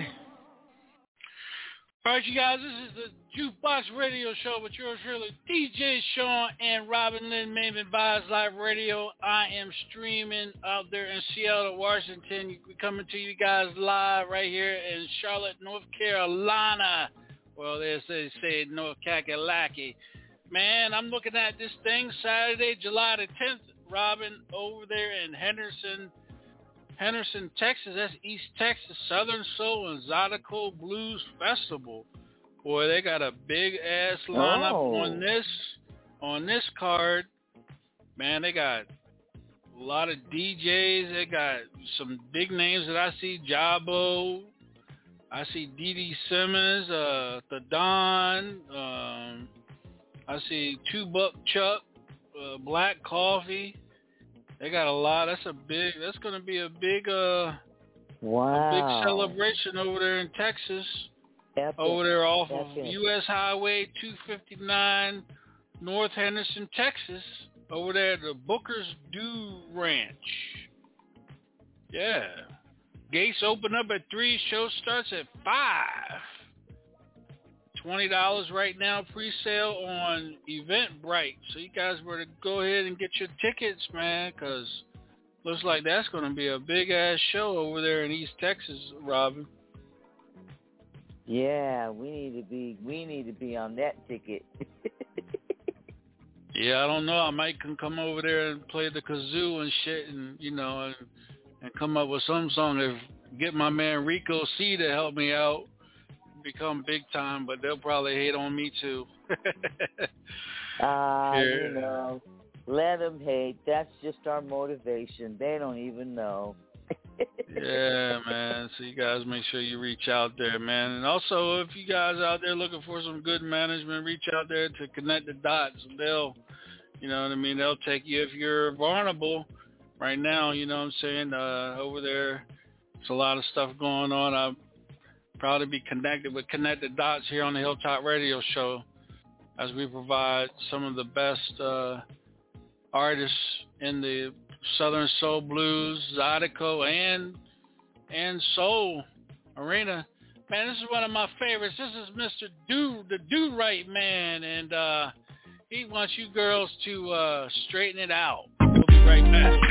All right, you guys, this is the Jukebox Radio Show with yours truly, D J Sean and Robin Lynn Maven Vibes Live Radio. I am streaming out there in Seattle, Washington. We're coming to you guys live right here in Charlotte, North Carolina. Well, they say, say North Kakalaki. Man, I'm looking at this thing Saturday, July the tenth, Robin, over there in Henderson, Henderson, Texas. That's East Texas, Southern Soul and Zydeco Blues Festival. Boy, they got a big ass lineup Oh. on this on this card. Man, they got a lot of D Js. They got some big names that I see. Jabo. I see Dee Dee Simmons, uh, The Don. Um, I see Two Buck Chuck, uh, Black Coffee. They got a lot. That's a big. That's going to be a big, uh, Wow. a big celebration over there in Texas. Epic. Over there off of Epic. U S Highway two fifty-nine, North Henderson, Texas. Over there at the Booker's Dew Ranch. Yeah. Gates open up at three. Show starts at five. twenty dollars right now, pre-sale on Eventbrite. So you guys better go ahead and get your tickets, man, because looks like that's going to be a big-ass show over there in East Texas, Robin. Yeah, we need to be we need to be on that ticket. Yeah, I don't know. I might can come over there and play the kazoo and shit, and you know, and, and come up with some song. If get my man Rico C to help me out, become big time, but they'll probably hate on me too. Ah, uh, Yeah. you know, let them hate. That's just our motivation. They don't even know. Yeah, man. So you guys make sure you reach out there, man. And also, if you guys out there looking for some good management, reach out there to Connect the Dots. They'll, you know what I mean, they'll take you if you're vulnerable right now, you know what I'm saying, uh, over there. There's a lot of stuff going on. I'm proud to be connected with Connect the Dots here on the Hilltop Radio Show as we provide some of the best uh, artists in the Southern Soul Blues, Zydeco, and and Soul Arena. Man, this is one of my favorites. This is Mister Do, the Do Right Man, and uh, he wants you girls to uh, straighten it out. We'll be right back.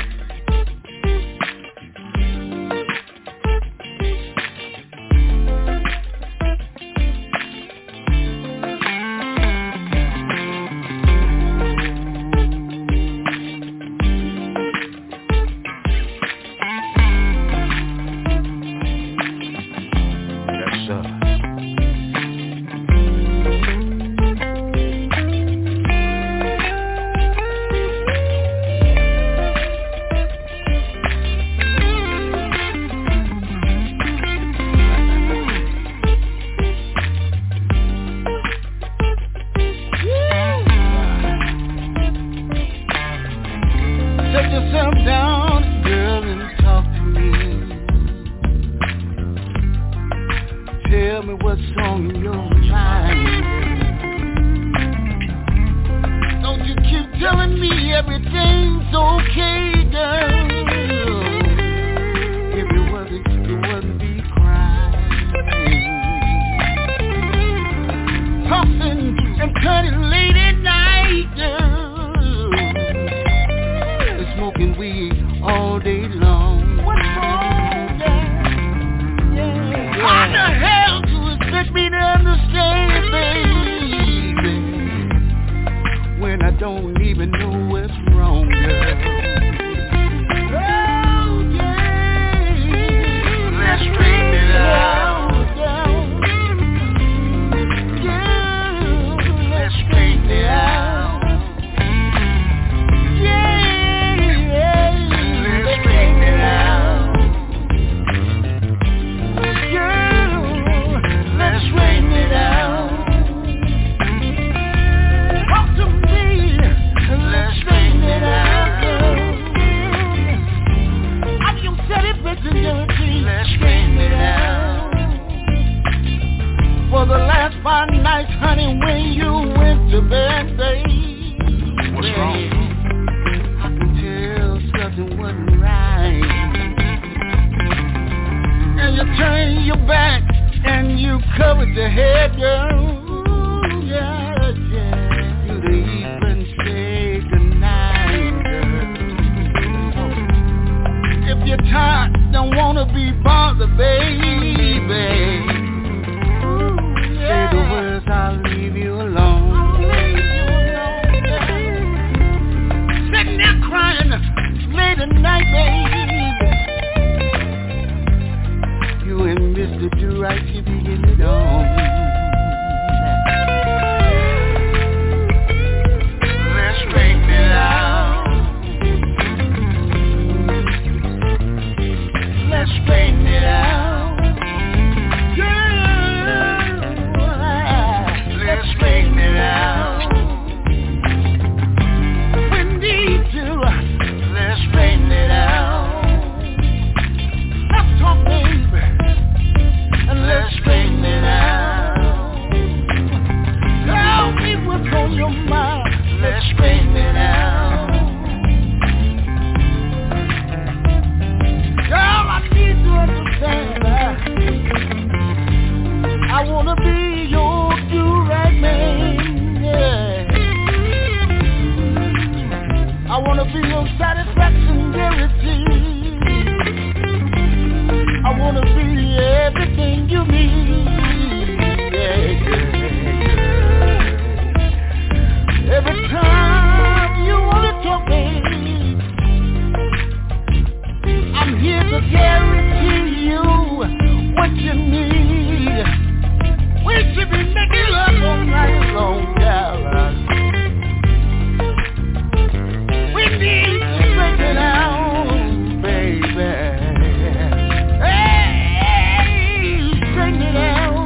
Yes, sir. Shut yourself down, girl, and talk to me. Tell me what's on your mind. Don't you keep telling me everything's okay, girl. If it wasn't, you wouldn't be crying. Tossing and turning late at night, girl. And smoking weed all day long. What's wrong, girl? Yeah. How the hell do you expect me to understand, baby, when I don't even know what's wrong, girl? Oh, yeah. Let's straighten it out, girl. Girl, let's straighten it out. Yeah, let's straighten it out. Girl, let's straighten it out. Talk to me. Let's straighten it out, girl. I'm your celebrity. Let's straighten it out. For the last five nights, honey, when you went to bed, baby. What's wrong? I can tell something wasn't right. And you turned your back and you covered your head, girl. Ooh, yeah, yeah. You'd even say goodnight, girl. If you're tired, don't wanna be bothered, baby. Ooh, yeah. Say the words, I'll leave you alone. I'll leave you alone, girl. Sitting there crying late at night, baby. You and Mister Do-Right, you be getting it on. Let's straighten it out. Let's straighten it out. Girl, let's straighten it out. We need to. Let's straighten it out. Let's talk, baby. Let's straighten it out. Tell me what's on your mind. Let's straighten it out. Girl, I need to understand that I wanna be your do-right man, yeah. I wanna be your satisfaction guarantee. I wanna be everything you need, yeah, yeah. Every time you wanna talk, baby, I'm here to guarantee you what you need. We should be making love all night long, girl. We need to straighten it out, baby. Hey, straighten it out.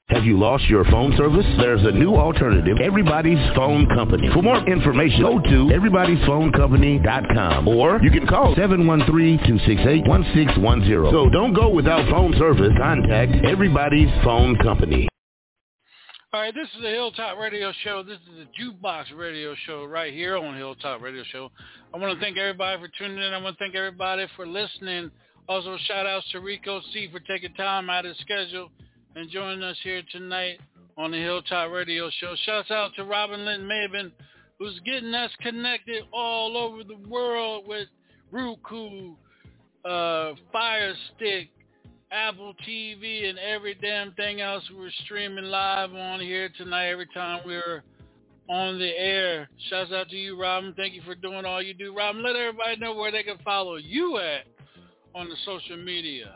Have you lost your phone service? There's a new alternative, Everybody's Phone Company. For more information, go to everybodys phone company dot com or you can call seven one three, two six eight, one six one zero. So don't go without phone service. Contact Everybody's Phone Company. All right, this is the Hilltop Radio Show. This is the Jukebox Radio Show right here on Hilltop Radio Show. I want to thank everybody for tuning in. I want to thank everybody for listening. Also, shout outs to Rico C for taking time out of his schedule and joining us here tonight on the Hilltop Radio Show. Shouts out to Robin Lynn Maven, who's getting us connected all over the world with Roku, uh, Fire Stick, Apple T V, and every damn thing else we're streaming live on here tonight every time we're on the air. Shouts out to you, Robin. Thank you for doing all you do. Robin, let everybody know where they can follow you at on the social media.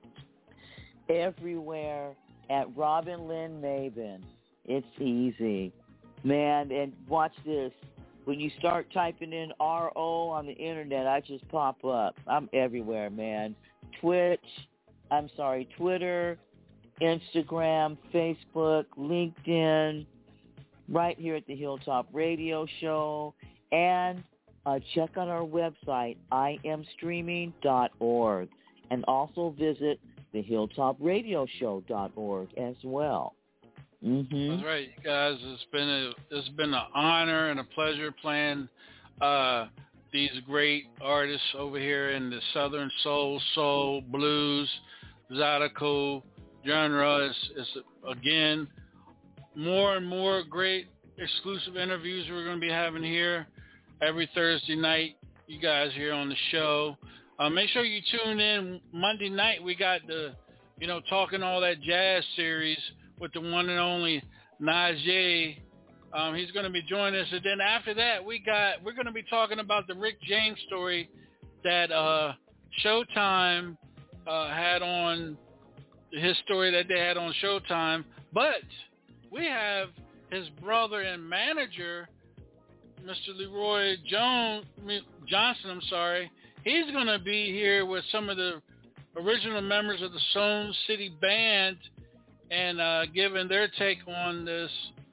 Everywhere at Robin Lynn Maven. It's easy. Man, and watch this. When you start typing in R O on the internet, I just pop up. I'm everywhere, man. Twitch, I'm sorry, Twitter, Instagram, Facebook, LinkedIn, right here at the Hilltop Radio Show. And uh, check out our website, I am streaming dot org. And also visit the hilltop radio show dot org as well. Mm-hmm. That's right, you guys. It's been a it's been an honor and a pleasure playing uh, these great artists over here in the Southern Soul, Soul, Blues, Zydeco genre. It's, it's again more and more great exclusive interviews we're going to be having here every Thursday night. You guys here on the show. Uh, make sure you tune in Monday night. We got the, you know, Talking All That Jazz series with the one and only Najee. Um, he's going to be joining us. And then after that, we got, we're going to be talking about the Rick James story that uh, Showtime uh, had on, his story that they had on Showtime. But we have his brother and manager, Mister Leroy Jones, Johnson, I'm sorry. He's going to be here with some of the original members of the Sound City Band and uh, giving their take on this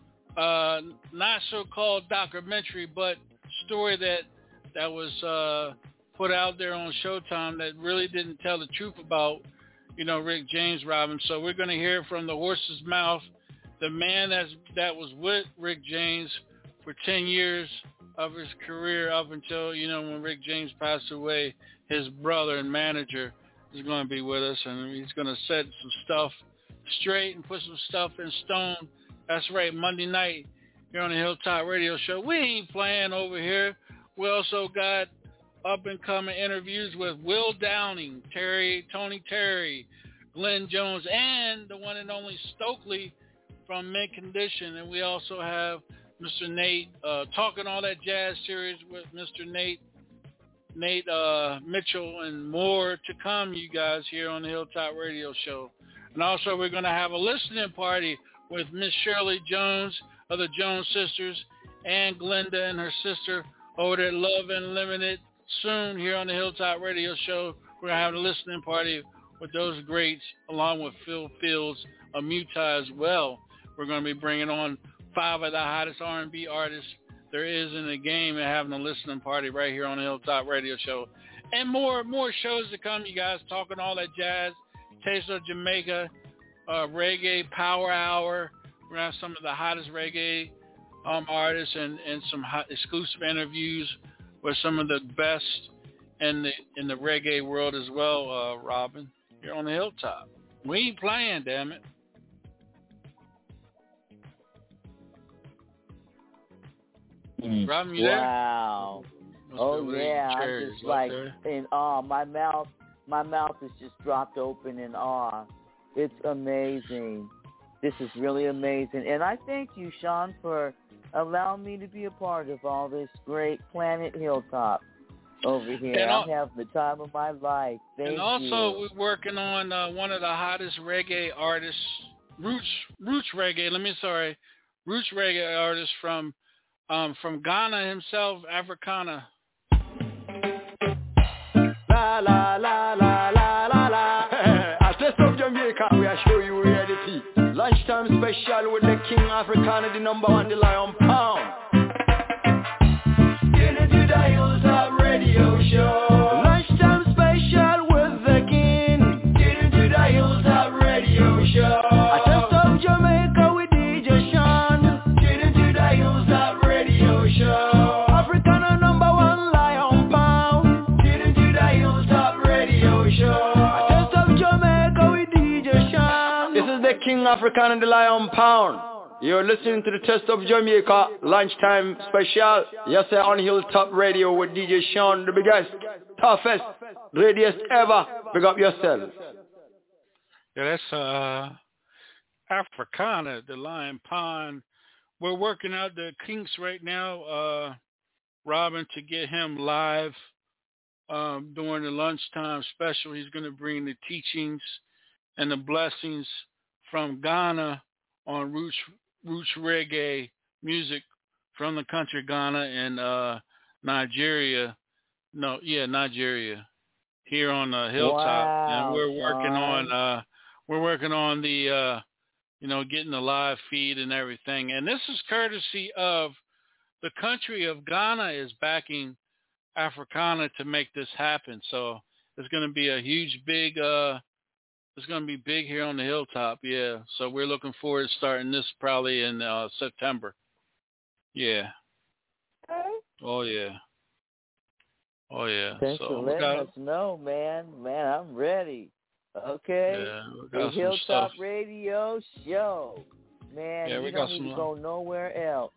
uh, not so-called documentary, but story that that was uh, put out there on Showtime that really didn't tell the truth about, you know, Rick James, Robin. So we're going to hear from the horse's mouth, the man that's, that was with Rick James for ten years of his career up until, you know, when Rick James passed away. His brother and manager is going to be with us, and he's going to set some stuff straight and put some stuff in stone. That's right, Monday night here on the Hilltop Radio Show. We ain't playing over here. We also got up-and-coming interviews with Will Downing, Terry, Tony Terry, Glenn Jones, and the one and only Stokely from Mint Condition. And we also have Mister Nate, uh, Talking All That Jazz series with Mister Nate, Nate uh, Mitchell, and more to come, you guys, here on the Hilltop Radio Show. And also we're going to have a listening party with Miss Shirley Jones of the Jones Sisters and Glenda and her sister over at Love Unlimited soon here on the Hilltop Radio Show. We're going to have a listening party with those greats along with Phil Fields of Muta as well. We're going to be bringing on five of the hottest R and B artists there is in the game and having a listening party right here on the Hilltop Radio Show. And more more shows to come, you guys, Talking All That Jazz, Taste of Jamaica, uh, Reggae Power Hour. We're going to have some of the hottest reggae um, artists and, and some hot exclusive interviews with some of the best in the in the reggae world as well, uh, Robin, here on the Hilltop. We ain't playing, damn it. Robin, you there? Wow. Oh yeah, I'm just like in awe. My mouth, my mouth is just dropped open in awe. It's amazing. This is really amazing, and I thank you, Sean, for allowing me to be a part of all this great Planet Hilltop over here. And I'm having the time of my life. Thank and also, you. we're working on uh, one of the hottest reggae artists, roots, roots reggae. Let me sorry, roots reggae artists from. Um, from Ghana himself, Africana. La la la la la la la. At Taste of Jamaica, we are showing you reality. Lunchtime. Lunchtime special with the King Africana, the number one, the Lion Pound. Get into the Hilltop Radio Show. Lunchtime special with the King. Get into the Hilltop Radio Show. I just of Jamaica with D J Sean. Get into the Hilltop Radio Show. Africana number one, Lion Pound. Get into the Hilltop Radio Show. I just of Jamaica with D J Sean. This is the King African and the Lion Pound. You're listening to the Test of Jamaica Lunchtime Special. Yes, sir, on Hilltop Radio with D J Sean, the biggest, toughest, readiest ever. Big up yourself. Yeah, that's uh, Africana, the Lion Pound. We're working out the kinks right now, uh, Robin, to get him live um, during the lunchtime special. He's going to bring the teachings and the blessings from Ghana on roots roots reggae music from the country Ghana and uh, Nigeria. No, yeah, Nigeria. Here on the Hilltop, wow, and we're working son. on uh, we're working on the uh, you know getting the live feed and everything. And this is courtesy of the country of Ghana is backing Africana to make this happen. So it's going to be a huge, big. Uh, It's going to be big here on the Hilltop, yeah. So we're looking forward to starting this probably in uh, September. Yeah. Oh, yeah. Oh, yeah. Thanks so for we letting got, us know, man. Man, I'm ready. Okay. Yeah, we the got some Hilltop stuff. Radio Show. Man, Yeah, you we don't got need some, to go nowhere else.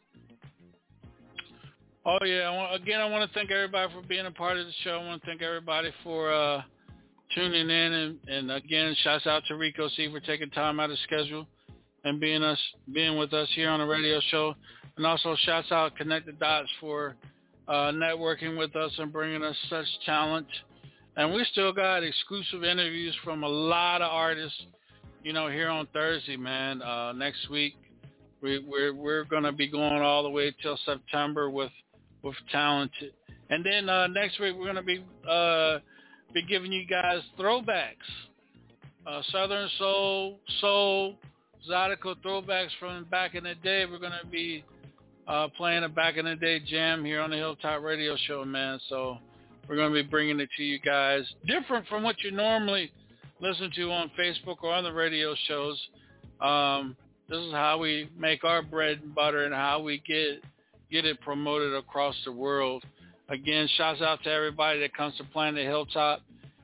Oh, yeah. I want, again, I want to thank everybody for being a part of the show. I want to thank everybody for uh, tuning in. And, and, again, shouts out to Rico C for taking time out of schedule and being us being with us here on the radio show. And also shouts out Connect the Dots for uh, networking with us and bringing us such talent. And we still got exclusive interviews from a lot of artists, you know, here on Thursday, man. Uh, next week, we, we're we're going to be going all the way till September with with talent. And then uh, next week, we're going to be uh, be giving you guys throwbacks, uh, Southern Soul, Soul, Zydeco throwbacks from back in the day. We're going to be uh, playing a back in the day jam here on the Hilltop Radio Show, man. So we're going to be bringing it to you guys, different from what you normally listen to on Facebook or on the radio shows. Um, this is how we make our bread and butter and how we get get it promoted across the world. Again, shouts out to everybody that comes to Planet Hilltop.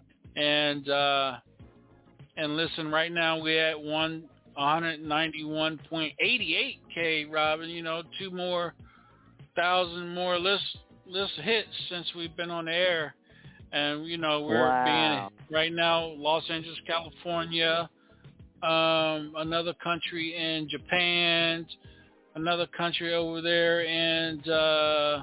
And uh, and listen, right now we're at one ninety-one point eight eight K, Robin. You know, two more thousand more list list hits since we've been on the air. And, you know, we're wow. being right now Los Angeles, California, um, another country in Japan, another country over there in uh,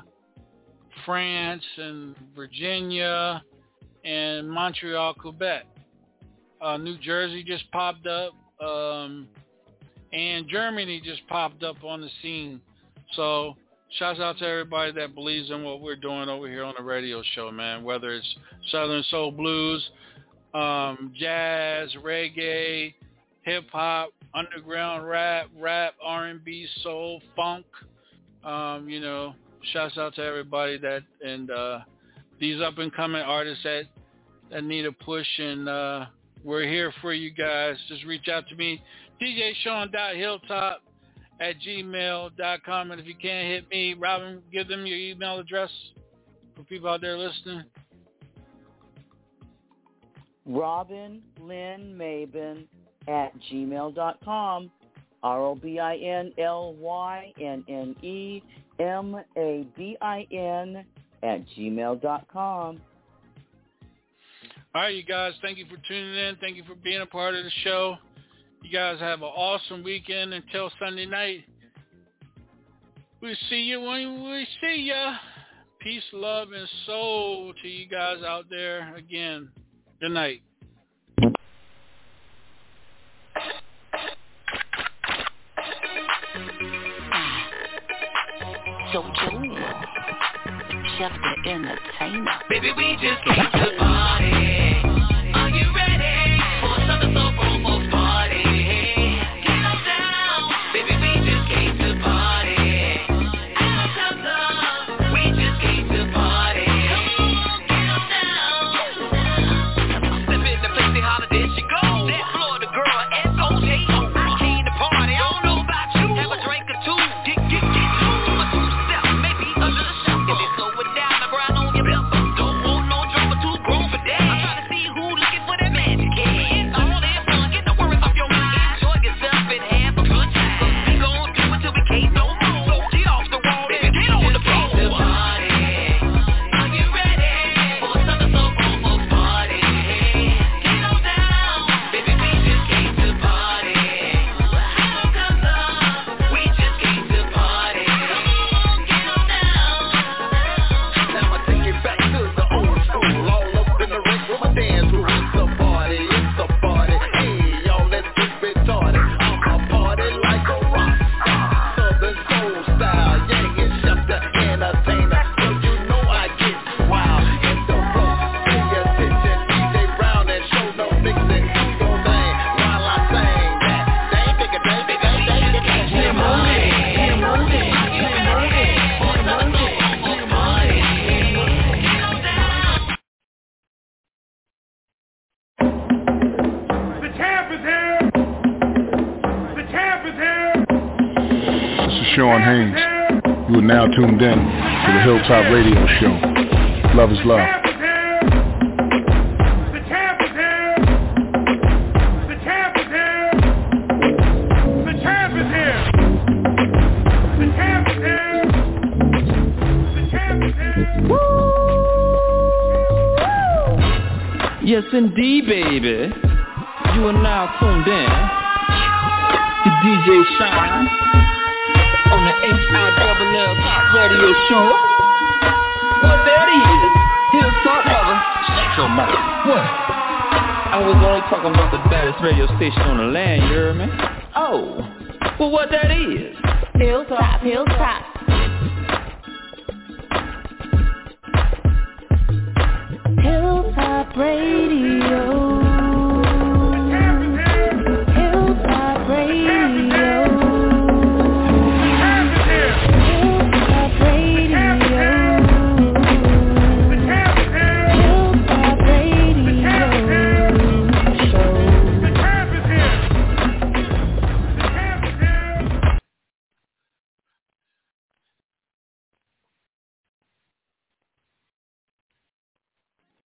France and Virginia and Montreal, Quebec. Uh, New Jersey just popped up, um, and Germany just popped up on the scene. So shouts out to everybody that believes in what we're doing over here on the radio show, man, whether it's Southern Soul Blues, um, jazz, reggae, hip-hop, underground rap, rap, R and B, soul, funk. Um, you know, shouts out to everybody that and uh, these up-and-coming artists that, that need a push, and uh, we're here for you guys. Just reach out to me, D J Sean dot hilltop at gmail dot com. And if you can't hit me, Robin, give them your email address for people out there listening. Robin Lynn Mabin at gmail dot com. R O B I N L Y N N E M A B I N at gmail dot com. All right, you guys, thank you for tuning in. Thank you for being a part of the show. You guys have an awesome weekend until Sunday night. We'll see you when we see ya. Peace, love, and soul to you guys out there. Again, good night. Jojo, Chef the Entertainer. Baby, we just came to party. Are you ready for another soul promo party? Get on down. Sean Haynes. You are now tuned in to the Hilltop Radio Show. Love is love. Yes, indeed, baby. You are now tuned in to D J Sean on the H I double L Top Radio Show. What that is? Hilltop Lover. Shut your mouth. What? I was only talking about the baddest radio station on the land, you heard me? Oh, well, what that is? Hilltop, Hilltop. Hilltop Radio.